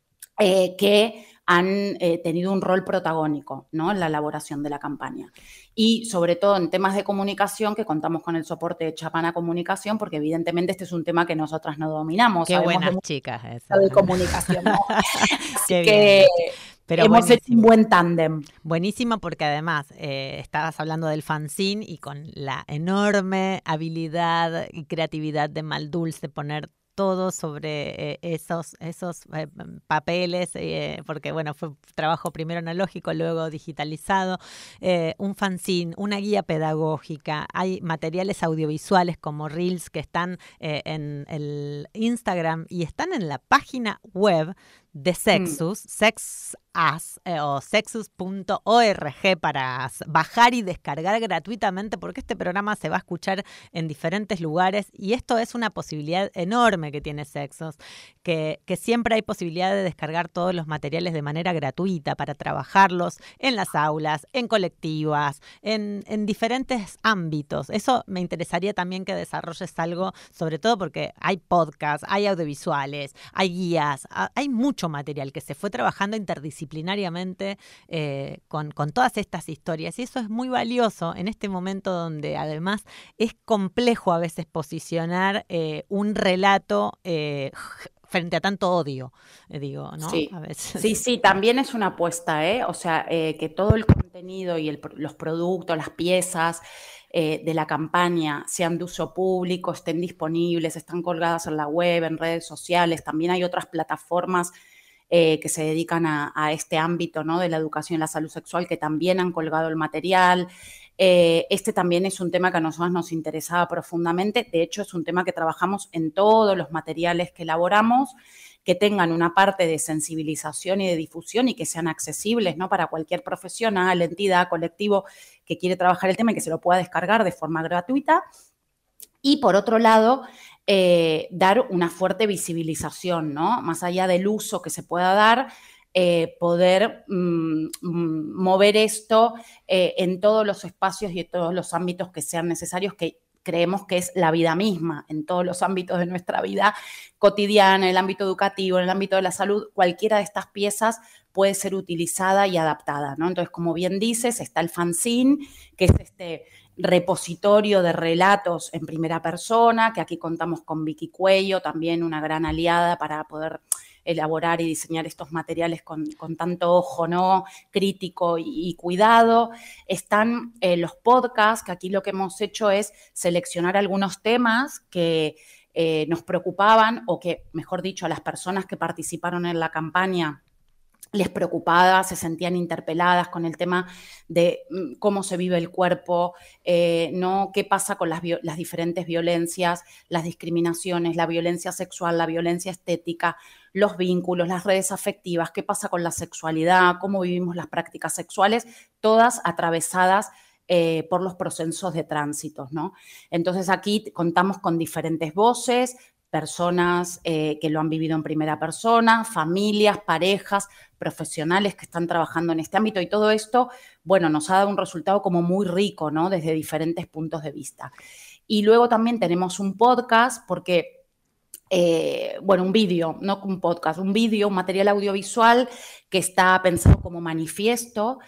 eh, que han eh, tenido un rol protagónico, ¿no? En la elaboración de la campaña. Y sobre todo en temas de comunicación, que contamos con el soporte de Chapana Comunicación, porque evidentemente este es un tema que nosotras no dominamos. Qué Sabemos buenas de chicas mucho eso. de comunicación, ¿no? Así Qué que bien. Pero hemos buenísimo. hecho un buen tándem. Buenísimo, porque además eh, estabas hablando del fanzine y con la enorme habilidad y creatividad de Mal Duils de poner todo sobre eh, esos, esos eh, papeles, eh, porque bueno, fue trabajo primero analógico, luego digitalizado, eh, un fanzine, una guía pedagógica, hay materiales audiovisuales como Reels que están eh, en el Instagram y están en la página web de Sexus, mm. Sexus eh, o sexus punto org para bajar y descargar gratuitamente, porque este programa se va a escuchar en diferentes lugares y esto es una posibilidad enorme que tiene Sexus, que, que siempre hay posibilidad de descargar todos los materiales de manera gratuita para trabajarlos en las aulas, en colectivas, en, en diferentes ámbitos. Eso me interesaría también que desarrolles algo, sobre todo porque hay podcasts, hay audiovisuales, hay guías, hay mucho material que se fue trabajando interdisciplinariamente eh, con, con todas estas historias y eso es muy valioso en este momento donde además es complejo a veces posicionar eh, un relato eh, frente a tanto odio, eh, digo, ¿no? Sí. A veces. Sí, sí, también es una apuesta, ¿eh? O sea, eh, que todo el contenido y el, los productos, las piezas eh, de la campaña sean de uso público, estén disponibles, están colgadas en la web, en redes sociales. También hay otras plataformas eh, que se dedican a, a este ámbito, ¿no? De la educación y la salud sexual que también han colgado el material. Eh, este también es un tema que a nosotros nos interesaba profundamente. De hecho, es un tema que trabajamos en todos los materiales que elaboramos, que tengan una parte de sensibilización y de difusión y que sean accesibles, ¿no? Para cualquier profesional, entidad, colectivo que quiere trabajar el tema y que se lo pueda descargar de forma gratuita. Y por otro lado, eh, dar una fuerte visibilización, ¿no? Más allá del uso que se pueda dar, eh, poder mm, mover esto eh, en todos los espacios y en todos los ámbitos que sean necesarios, que creemos que es la vida misma, en todos los ámbitos de nuestra vida cotidiana, en el ámbito educativo, en el ámbito de la salud, cualquiera de estas piezas puede ser utilizada y adaptada, ¿no? Entonces, como bien dices, está el fanzine, que es este repositorio de relatos en primera persona, que aquí contamos con Vicky Cuello, también una gran aliada para poder elaborar y diseñar estos materiales con, con tanto ojo, ¿no? Crítico y, y cuidado. Están eh, los podcasts, que aquí lo que hemos hecho es seleccionar algunos temas que eh, nos preocupaban o que, mejor dicho, a las personas que participaron en la campaña les preocupaba, se sentían interpeladas con el tema de cómo se vive el cuerpo, eh, ¿no? Qué pasa con las, las diferentes violencias, las discriminaciones, la violencia sexual, la violencia estética, los vínculos, las redes afectivas, qué pasa con la sexualidad, cómo vivimos las prácticas sexuales, todas atravesadas eh, por los procesos de tránsitos, ¿no? Entonces aquí contamos con diferentes voces, personas eh, que lo han vivido en primera persona, familias, parejas, profesionales que están trabajando en este ámbito, y todo esto, bueno, nos ha dado un resultado como muy rico, ¿no? Desde diferentes puntos de vista. Y luego también tenemos un podcast porque, eh, bueno, un vídeo, no un podcast, un vídeo, un material audiovisual que está pensado como manifiesto,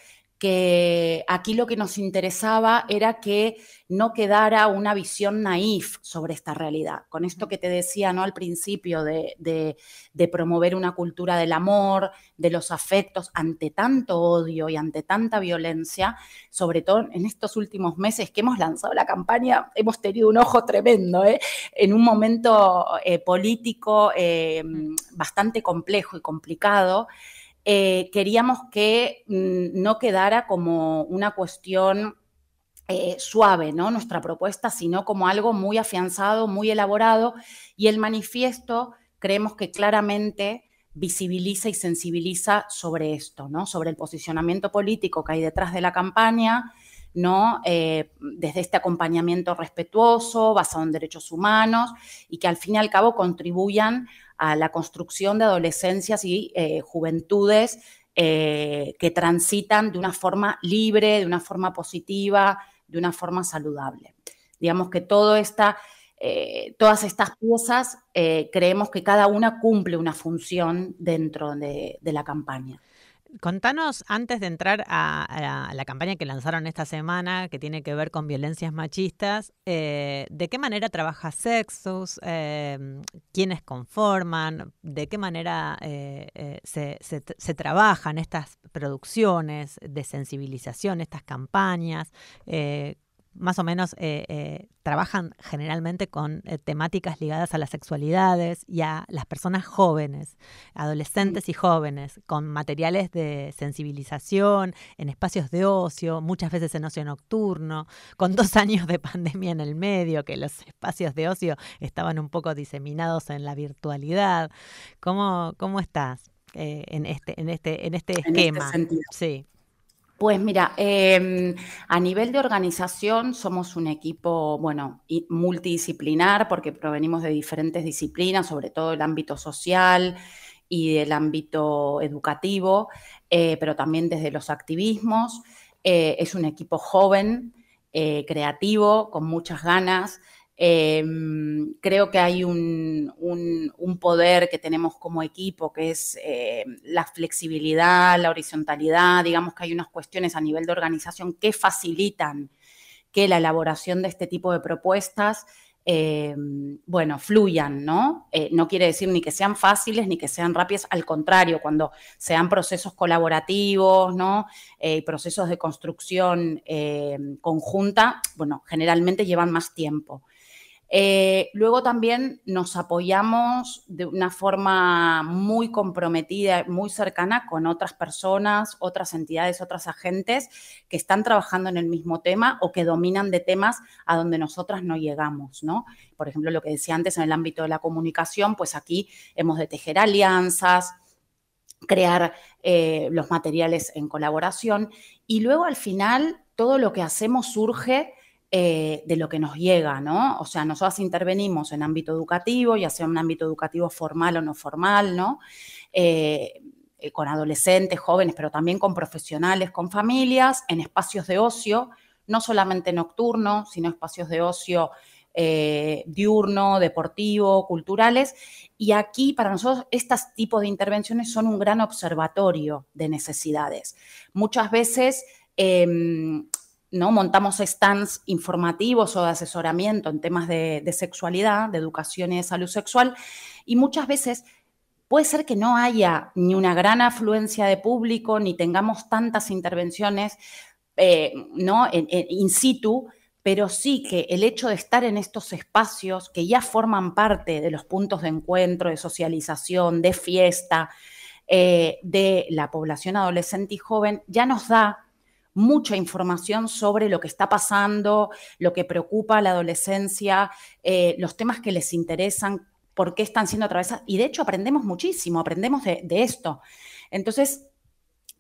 que aquí lo que nos interesaba era que no quedara una visión naif sobre esta realidad. Con esto que te decía, ¿no?, al principio de, de, de promover una cultura del amor, de los afectos, ante tanto odio y ante tanta violencia, sobre todo en estos últimos meses que hemos lanzado la campaña, hemos tenido un ojo tremendo, ¿eh? En un momento eh, político eh, bastante complejo y complicado. Eh, queríamos que mm, no quedara como una cuestión eh, suave, ¿no?, nuestra propuesta, sino como algo muy afianzado, muy elaborado, y el manifiesto creemos que claramente visibiliza y sensibiliza sobre esto, ¿no?, sobre el posicionamiento político que hay detrás de la campaña, ¿no? Eh, desde este acompañamiento respetuoso, basado en derechos humanos, y que al fin y al cabo contribuyan a la construcción de adolescencias y eh, juventudes eh, que transitan de una forma libre, de una forma positiva, de una forma saludable. Digamos que todo esta, eh, todas estas piezas eh, creemos que cada una cumple una función dentro de, de la campaña. Contanos, antes de entrar a, a, a la campaña que lanzaron esta semana, que tiene que ver con violencias machistas, eh, ¿de qué manera trabaja Sexus? Eh, ¿Quiénes conforman? ¿De qué manera eh, eh, se, se, se trabajan estas producciones de sensibilización, estas campañas? Eh, más o menos eh, eh, trabajan generalmente con eh, temáticas ligadas a las sexualidades y a las personas jóvenes, adolescentes y jóvenes, con materiales de sensibilización en espacios de ocio, muchas veces en ocio nocturno, con dos años de pandemia en el medio, que los espacios de ocio estaban un poco diseminados en la virtualidad. ¿Cómo, cómo estás eh, en este, en este, en este esquema? En este sentido. Sí. Pues mira, eh, a nivel de organización somos un equipo, bueno, multidisciplinar, porque provenimos de diferentes disciplinas, sobre todo el ámbito social y del ámbito educativo, eh, pero también desde los activismos. Eh, es un equipo joven, eh, creativo, con muchas ganas. Eh, creo que hay un, un, un poder que tenemos como equipo, que es eh, la flexibilidad, la horizontalidad. Digamos que hay unas cuestiones a nivel de organización que facilitan que la elaboración de este tipo de propuestas, eh, bueno, fluyan, ¿no? Eh, no quiere decir ni que sean fáciles ni que sean rápidas, al contrario, cuando sean procesos colaborativos, ¿no? Eh, procesos de construcción eh, conjunta, bueno, generalmente llevan más tiempo. Eh, luego también nos apoyamos de una forma muy comprometida, muy cercana con otras personas, otras entidades, otros agentes que están trabajando en el mismo tema o que dominan de temas a donde nosotras no llegamos, ¿no? Por ejemplo, lo que decía antes en el ámbito de la comunicación, pues aquí hemos de tejer alianzas, crear eh, los materiales en colaboración, y luego al final todo lo que hacemos surge Eh, de lo que nos llega, ¿no? O sea, nosotros intervenimos en ámbito educativo, ya sea un ámbito educativo formal o no formal, ¿no? Eh, eh, con adolescentes, jóvenes, pero también con profesionales, con familias, en espacios de ocio, no solamente nocturno, sino espacios de ocio eh, diurno, deportivo, culturales. Y aquí, para nosotros, estos tipos de intervenciones son un gran observatorio de necesidades. Muchas veces Eh, ¿no? Montamos stands informativos o de asesoramiento en temas de, de sexualidad, de educación y de salud sexual, y muchas veces puede ser que no haya ni una gran afluencia de público, ni tengamos tantas intervenciones eh, ¿no? en, en, in situ, pero sí que el hecho de estar en estos espacios que ya forman parte de los puntos de encuentro, de socialización, de fiesta, eh, de la población adolescente y joven, ya nos da mucha información sobre lo que está pasando, lo que preocupa a la adolescencia, eh, los temas que les interesan, por qué están siendo atravesadas. Y de hecho aprendemos muchísimo, aprendemos de, de esto. Entonces,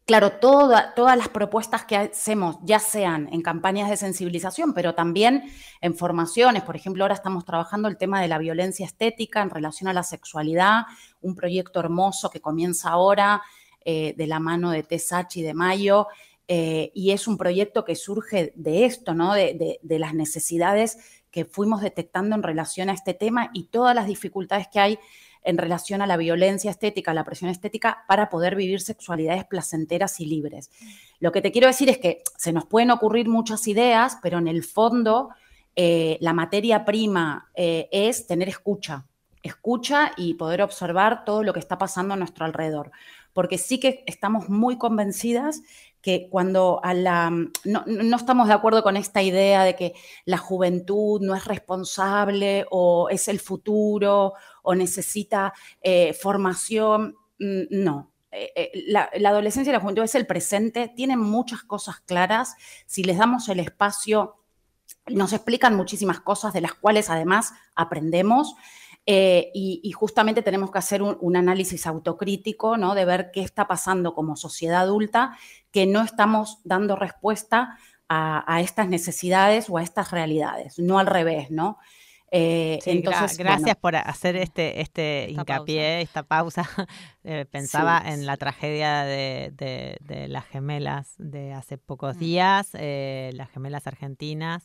claro, toda, todas las propuestas que hacemos, ya sean en campañas de sensibilización, pero también en formaciones. Por ejemplo, ahora estamos trabajando el tema de la violencia estética en relación a la sexualidad, un proyecto hermoso que comienza ahora eh, de la mano de Tesachi de Mayo, eh, y es un proyecto que surge de esto, ¿no? De, de, de las necesidades que fuimos detectando en relación a este tema y todas las dificultades que hay en relación a la violencia estética, a la presión estética, para poder vivir sexualidades placenteras y libres. Lo que te quiero decir es que se nos pueden ocurrir muchas ideas, pero en el fondo eh, la materia prima eh, es tener escucha, escucha y poder observar todo lo que está pasando a nuestro alrededor. Porque sí que estamos muy convencidas que cuando a la... No, no estamos de acuerdo con esta idea de que la juventud no es responsable o es el futuro o necesita eh, formación. No. Eh, eh, la, la adolescencia y la juventud es el presente, tienen muchas cosas claras. Si les damos el espacio, nos explican muchísimas cosas de las cuales además aprendemos. Eh, y, y justamente tenemos que hacer un, un análisis autocrítico, ¿no? De ver qué está pasando como sociedad adulta, que no estamos dando respuesta a, a estas necesidades o a estas realidades, no al revés, ¿no? Eh, Sí, entonces, gra- gracias bueno, por hacer este, este Esta hincapié, esta pausa. Eh, pensaba sí, en la tragedia de, de- de las gemelas de hace pocos Mm. días, eh, las gemelas argentinas,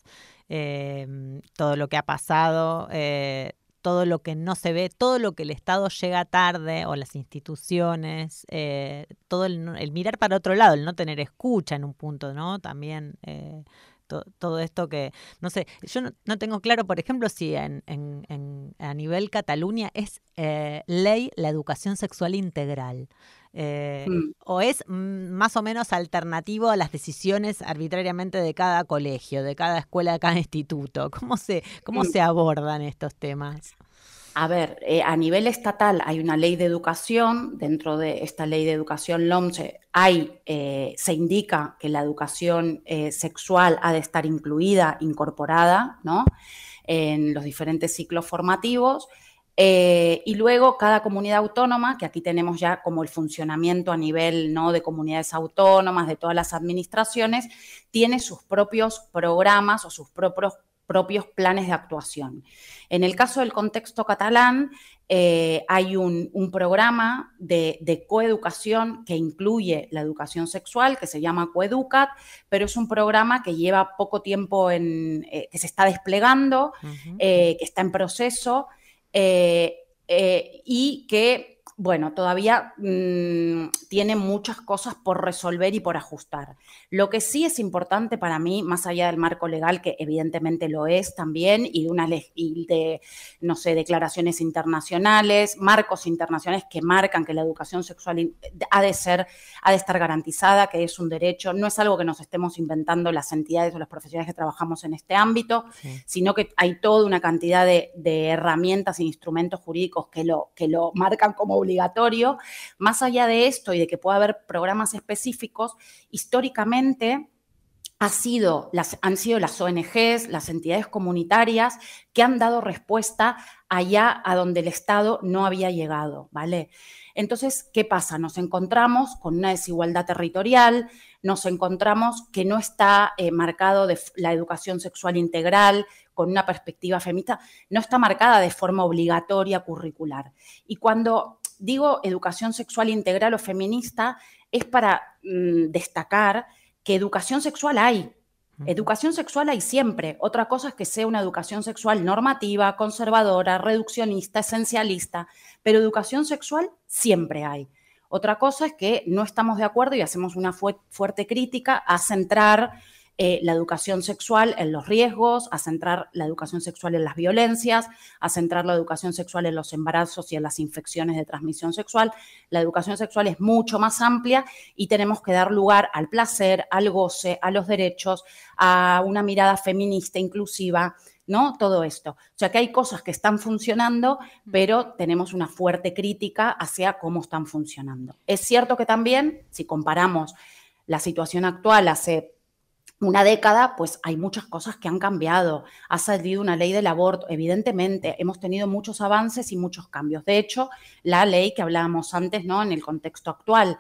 eh, todo lo que ha pasado, eh, todo lo que no se ve, todo lo que el Estado llega tarde o las instituciones, eh, todo el, no- el mirar para otro lado, el no tener escucha en un punto, ¿no? También eh, to- todo esto que, no sé, yo no, no tengo claro, por ejemplo, si en, en- en- a nivel Cataluña es eh, ley la educación sexual integral. eh, mm. o es mm, más o menos alternativo a las decisiones arbitrariamente de cada colegio, de cada escuela, de cada instituto. ¿Cómo se, cómo Mm. se abordan estos temas? A ver, eh, a nivel estatal hay una ley de educación, dentro de esta ley de educación LOMSE hay, eh, se indica que la educación eh, sexual ha de estar incluida, incorporada, ¿no? En los diferentes ciclos formativos. Eh, y luego cada comunidad autónoma, que aquí tenemos ya como el funcionamiento a nivel, ¿no? De comunidades autónomas, de todas las administraciones, tiene sus propios programas o sus propios propios planes de actuación. En el caso del contexto catalán, eh, hay un, un programa de, de coeducación que incluye la educación sexual, que se llama Coeducat, pero es un programa que lleva poco tiempo, en, eh, que se está desplegando, Ujú. eh, que está en proceso, eh, eh, y que, bueno, todavía mmm, tiene muchas cosas por resolver y por ajustar. Lo que sí es importante para mí, más allá del marco legal, que evidentemente lo es también, y de, una, y de no sé, declaraciones internacionales, marcos internacionales que marcan que la educación sexual ha de ser, ha de estar garantizada, que es un derecho, no es algo que nos estemos inventando las entidades o los profesionales que trabajamos en este ámbito, Sí. sino que hay toda una cantidad de, de herramientas e instrumentos jurídicos que lo, que lo marcan como obligatorio. Más allá de esto y de que pueda haber programas específicos, históricamente ha sido, las, han sido las O N Ges, las entidades comunitarias que han dado respuesta allá a donde el Estado no había llegado, ¿vale? Entonces, ¿qué pasa? Nos encontramos con una desigualdad territorial, nos encontramos que no está eh, marcado de la educación sexual integral con una perspectiva feminista, no está marcada de forma obligatoria curricular. Y cuando digo educación sexual integral o feminista, es para mmm, destacar que educación sexual hay. Educación sexual hay siempre. Otra cosa es que sea una educación sexual normativa, conservadora, reduccionista, esencialista, pero educación sexual siempre hay. Otra cosa es que no estamos de acuerdo y hacemos una fu- fuerte crítica a centrar eh, la educación sexual en los riesgos, a centrar la educación sexual en las violencias, a centrar la educación sexual en los embarazos y en las infecciones de transmisión sexual. La educación sexual es mucho más amplia y tenemos que dar lugar al placer, al goce, a los derechos, a una mirada feminista inclusiva, ¿no? Todo esto. O sea que hay cosas que están funcionando, pero tenemos una fuerte crítica hacia cómo están funcionando. Es cierto que también, si comparamos la situación actual hace una década, pues hay muchas cosas que han cambiado. Ha salido una ley del aborto, evidentemente, hemos tenido muchos avances y muchos cambios. De hecho, la ley que hablábamos antes, ¿no? En el contexto actual,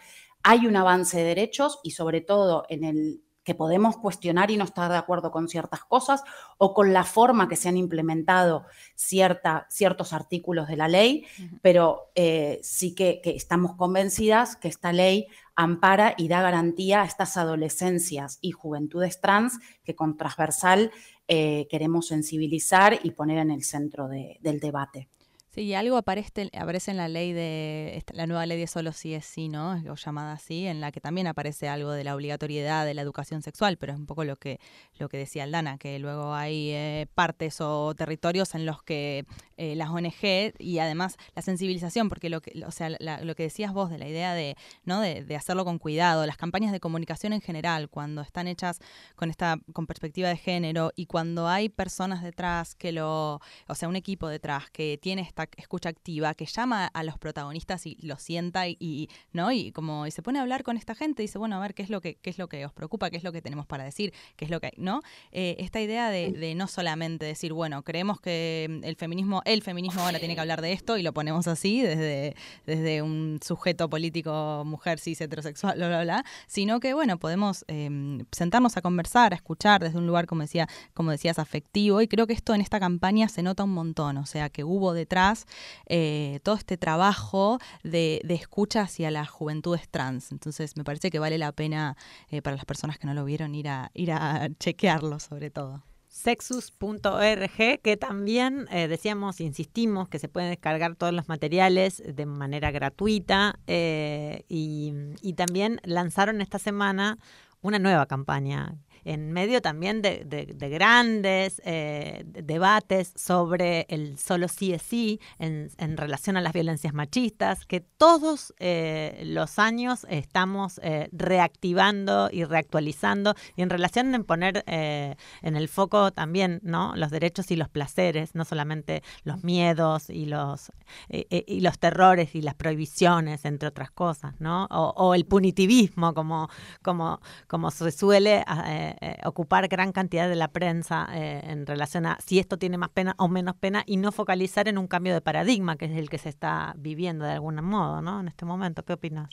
hay un avance de derechos y sobre todo en el que podemos cuestionar y no estar de acuerdo con ciertas cosas o con la forma que se han implementado cierta, ciertos artículos de la ley, uh-huh. pero eh, sí que, que estamos convencidas que esta ley ampara y da garantía a estas adolescencias y juventudes trans que con Transversal eh, queremos sensibilizar y poner en el centro de, del debate. Sí, y algo aparece, aparece en la ley de, la nueva ley de solo sí es sí, ¿no? O llamada así, en la que también aparece algo de la obligatoriedad de la educación sexual, pero es un poco lo que, lo que decía Aldana, que luego hay eh, partes o territorios en los que eh, las O N G y además la sensibilización, porque lo que, o sea, la, lo que decías vos de la idea de, ¿no? de, de hacerlo con cuidado, las campañas de comunicación en general, cuando están hechas con esta, con perspectiva de género y cuando hay personas detrás que lo, o sea, un equipo detrás que tiene esta escucha activa, que llama a los protagonistas y los sienta y, y no y como y se pone a hablar con esta gente y dice, bueno, a ver qué es lo que qué es lo que os preocupa, qué es lo que tenemos para decir, qué es lo que no eh, esta idea de, de no solamente decir, bueno, creemos que el feminismo el feminismo ahora tiene que hablar de esto y lo ponemos así desde desde un sujeto político mujer cis heterosexual bla bla bla, sino que bueno, podemos eh, sentarnos a conversar, a escuchar desde un lugar como decía como decías afectivo, y creo que esto en esta campaña se nota un montón, o sea, que hubo detrás Eh, todo este trabajo de, de escucha hacia las juventudes trans. Entonces me parece que vale la pena eh, para las personas que no lo vieron ir a, ir a chequearlo sobre todo. Sexus punto org, que también eh, decíamos, insistimos, que se pueden descargar todos los materiales de manera gratuita eh, y, y también lanzaron esta semana una nueva campaña en medio también de, de, de grandes eh, de debates sobre el solo sí es sí en, en relación a las violencias machistas, que todos eh, los años estamos eh, reactivando y reactualizando, y en relación en poner eh, en el foco también, ¿no?, los derechos y los placeres, no solamente los miedos y los, eh, eh, y los terrores y las prohibiciones, entre otras cosas, ¿no? O, o el punitivismo, como, como, como se suele eh, Eh, ocupar gran cantidad de la prensa eh, en relación a si esto tiene más pena o menos pena, y no focalizar en un cambio de paradigma, que es el que se está viviendo de algún modo, ¿no?, en este momento. ¿Qué opinas?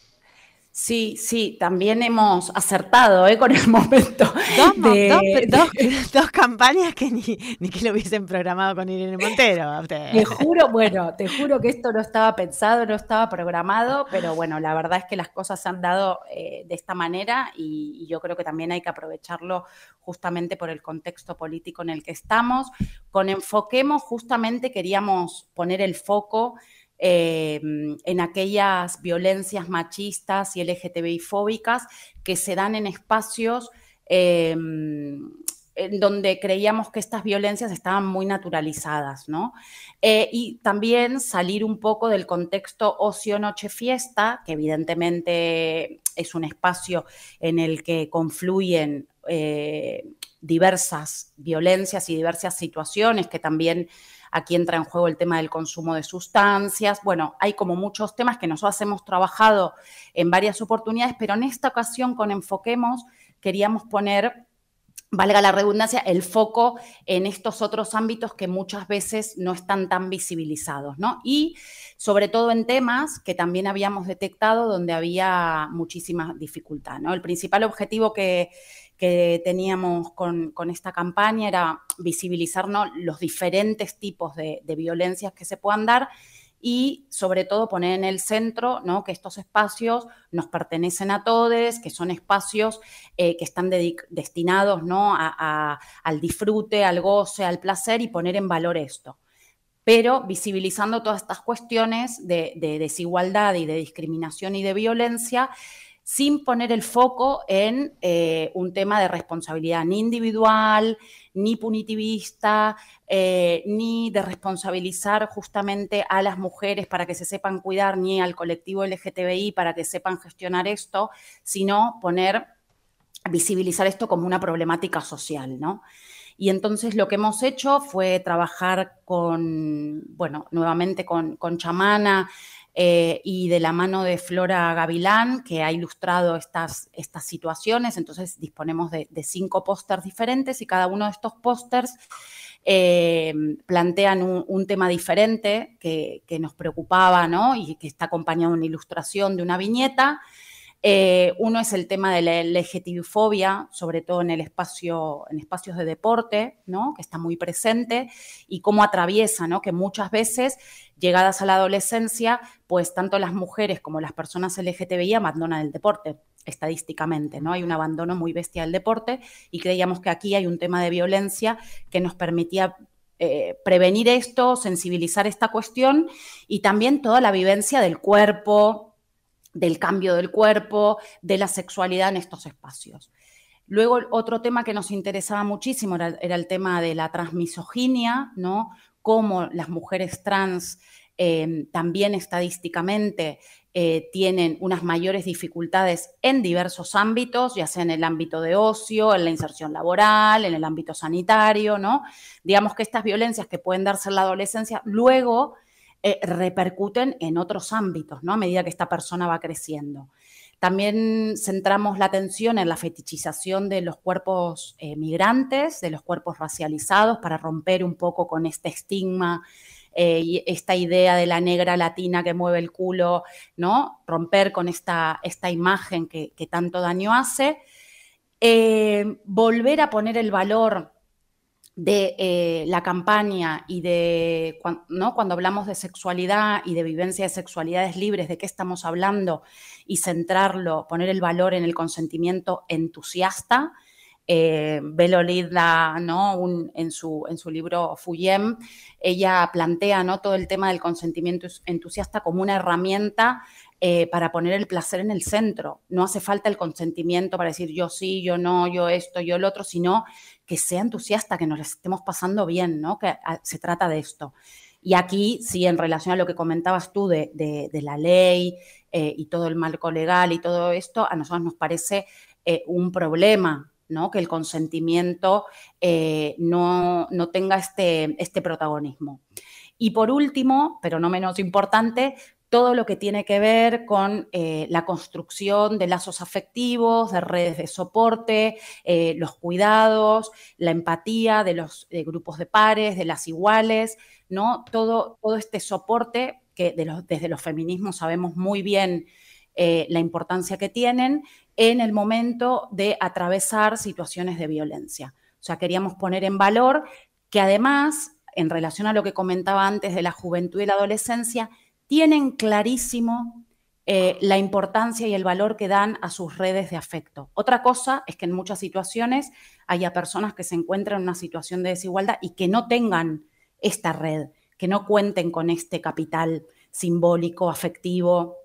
Sí, sí, también hemos acertado ¿eh? con el momento. Dos, de... dos, dos, dos campañas que ni, ni que lo hubiesen programado con Irene Montero. Te juro, bueno, te juro que esto no estaba pensado, no estaba programado, pero bueno, la verdad es que las cosas se han dado eh, de esta manera y, y yo creo que también hay que aprovecharlo justamente por el contexto político en el que estamos. Con Enfoquemos justamente queríamos poner el foco Eh, en aquellas violencias machistas y L G T B I fóbicas que se dan en espacios eh, en donde creíamos que estas violencias estaban muy naturalizadas, ¿no? Eh, y también salir un poco del contexto ocio, noche, fiesta, que evidentemente es un espacio en el que confluyen eh, diversas violencias y diversas situaciones, que también aquí entra en juego el tema del consumo de sustancias. Bueno, hay como muchos temas que nosotros hemos trabajado en varias oportunidades, pero en esta ocasión con Enfoquemos queríamos poner, valga la redundancia, el foco en estos otros ámbitos que muchas veces no están tan visibilizados, ¿no? Y sobre todo en temas que también habíamos detectado donde había muchísima dificultad, ¿no? El principal objetivo que que teníamos con, con esta campaña era visibilizar, ¿no?, los diferentes tipos de, de violencias que se puedan dar y sobre todo poner en el centro, ¿no?, que estos espacios nos pertenecen a todos, que son espacios eh, que están dedic- destinados, ¿no?, a, a, al disfrute, al goce, al placer, y poner en valor esto. Pero visibilizando todas estas cuestiones de, de desigualdad y de discriminación y de violencia, sin poner el foco en eh, un tema de responsabilidad ni individual, ni punitivista, eh, ni de responsabilizar justamente a las mujeres para que se sepan cuidar, ni al colectivo L G T B I para que sepan gestionar esto, sino poner, visibilizar esto como una problemática social, ¿no? Y entonces lo que hemos hecho fue trabajar con, bueno, nuevamente con, con Chamana, Eh, y de la mano de Flora Gavilán, que ha ilustrado estas, estas situaciones. Entonces disponemos de, de cinco pósters diferentes y cada uno de estos pósters eh, plantean un, un tema diferente que, que nos preocupaba, ¿no?, y que está acompañado de una ilustración, de una viñeta. Eh, uno es el tema de la L G T B-fobia, sobre todo en el espacio, en espacios de deporte, ¿no? Que está muy presente, y cómo atraviesa, ¿no? Que muchas veces, llegadas a la adolescencia, pues tanto las mujeres como las personas L G T B I abandonan el deporte, estadísticamente, ¿no? Hay un abandono muy bestia del deporte, y creíamos que aquí hay un tema de violencia que nos permitía eh, prevenir esto, sensibilizar esta cuestión, y también toda la vivencia del cuerpo, del cambio del cuerpo, de la sexualidad en estos espacios. Luego, otro tema que nos interesaba muchísimo era, era el tema de la transmisoginia, ¿no? Cómo las mujeres trans eh, también estadísticamente eh, tienen unas mayores dificultades en diversos ámbitos, ya sea en el ámbito de ocio, en la inserción laboral, en el ámbito sanitario, ¿no? Digamos que estas violencias que pueden darse en la adolescencia, luego Eh, repercuten en otros ámbitos, ¿no? A medida que esta persona va creciendo. También centramos la atención en la fetichización de los cuerpos eh, migrantes, de los cuerpos racializados, para romper un poco con este estigma eh, y esta idea de la negra latina que mueve el culo, ¿no? Romper con esta, esta imagen que, que tanto daño hace. Eh, volver a poner el valor de eh, la campaña y de, ¿no? Cuando hablamos de sexualidad y de vivencia de sexualidades libres, de qué estamos hablando, y centrarlo, poner el valor en el consentimiento entusiasta. Eh, Belo Lida, ¿no? Un, en, su, en su libro Fuyem, ella plantea, ¿no? Todo el tema del consentimiento entusiasta como una herramienta eh, para poner el placer en el centro. No hace falta el consentimiento para decir yo sí, yo no, yo esto, yo el otro, sino que sea entusiasta, que nos estemos pasando bien, ¿no? Que a, se trata de esto. Y aquí, sí, en relación a lo que comentabas tú de, de, de la ley eh, y todo el marco legal y todo esto, a nosotros nos parece eh, un problema, ¿no? Que el consentimiento eh, no, no tenga este, este protagonismo. Y por último, pero no menos importante, todo lo que tiene que ver con eh, la construcción de lazos afectivos, de redes de soporte, eh, los cuidados, la empatía de los de grupos de pares, de las iguales, ¿no? Todo, todo este soporte que de los, desde los feminismos sabemos muy bien eh, la importancia que tienen en el momento de atravesar situaciones de violencia. O sea, queríamos poner en valor que además, en relación a lo que comentaba antes de la juventud y la adolescencia, tienen clarísimo eh, la importancia y el valor que dan a sus redes de afecto. Otra cosa es que en muchas situaciones haya personas que se encuentran en una situación de desigualdad y que no tengan esta red, que no cuenten con este capital simbólico, afectivo,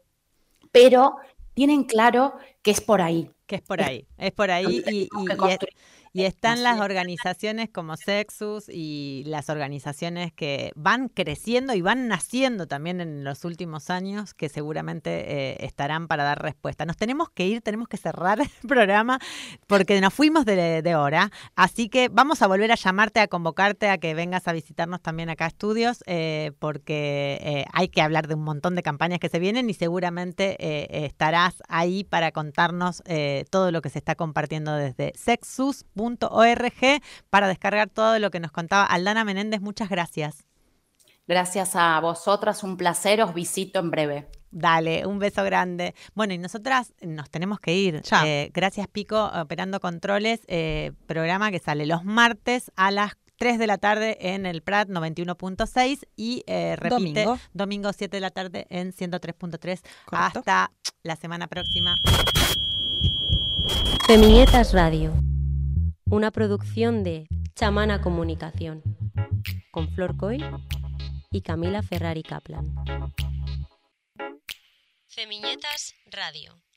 pero tienen claro que es por ahí. Que es por ahí, es por ahí y, y, y, es, y están las organizaciones como Sexus y las organizaciones que van creciendo y van naciendo también en los últimos años, que seguramente eh, estarán para dar respuesta. Nos tenemos que ir, tenemos que cerrar el programa porque nos fuimos de, de hora, así que vamos a volver a llamarte, a convocarte a que vengas a visitarnos también acá a estudios, eh, porque eh, hay que hablar de un montón de campañas que se vienen y seguramente eh, estarás ahí para contarnos eh, todo lo que se está compartiendo desde sexus punto org para descargar todo lo que nos contaba Aldana Menéndez. Muchas gracias. Gracias a vosotras, un placer, os visito en breve. Dale, un beso grande. Bueno, y nosotras nos tenemos que ir. Eh, gracias, Pico, operando controles, eh, programa que sale los martes a las tres de la tarde en el Prat noventa y uno punto seis y eh, repite domingo. domingo siete de la tarde en ciento tres punto tres. Hasta la semana próxima. Femiñetas Radio, una producción de Chamana Comunicación, con Flor Coy y Camila Ferrari Kaplan. Femiñetas Radio.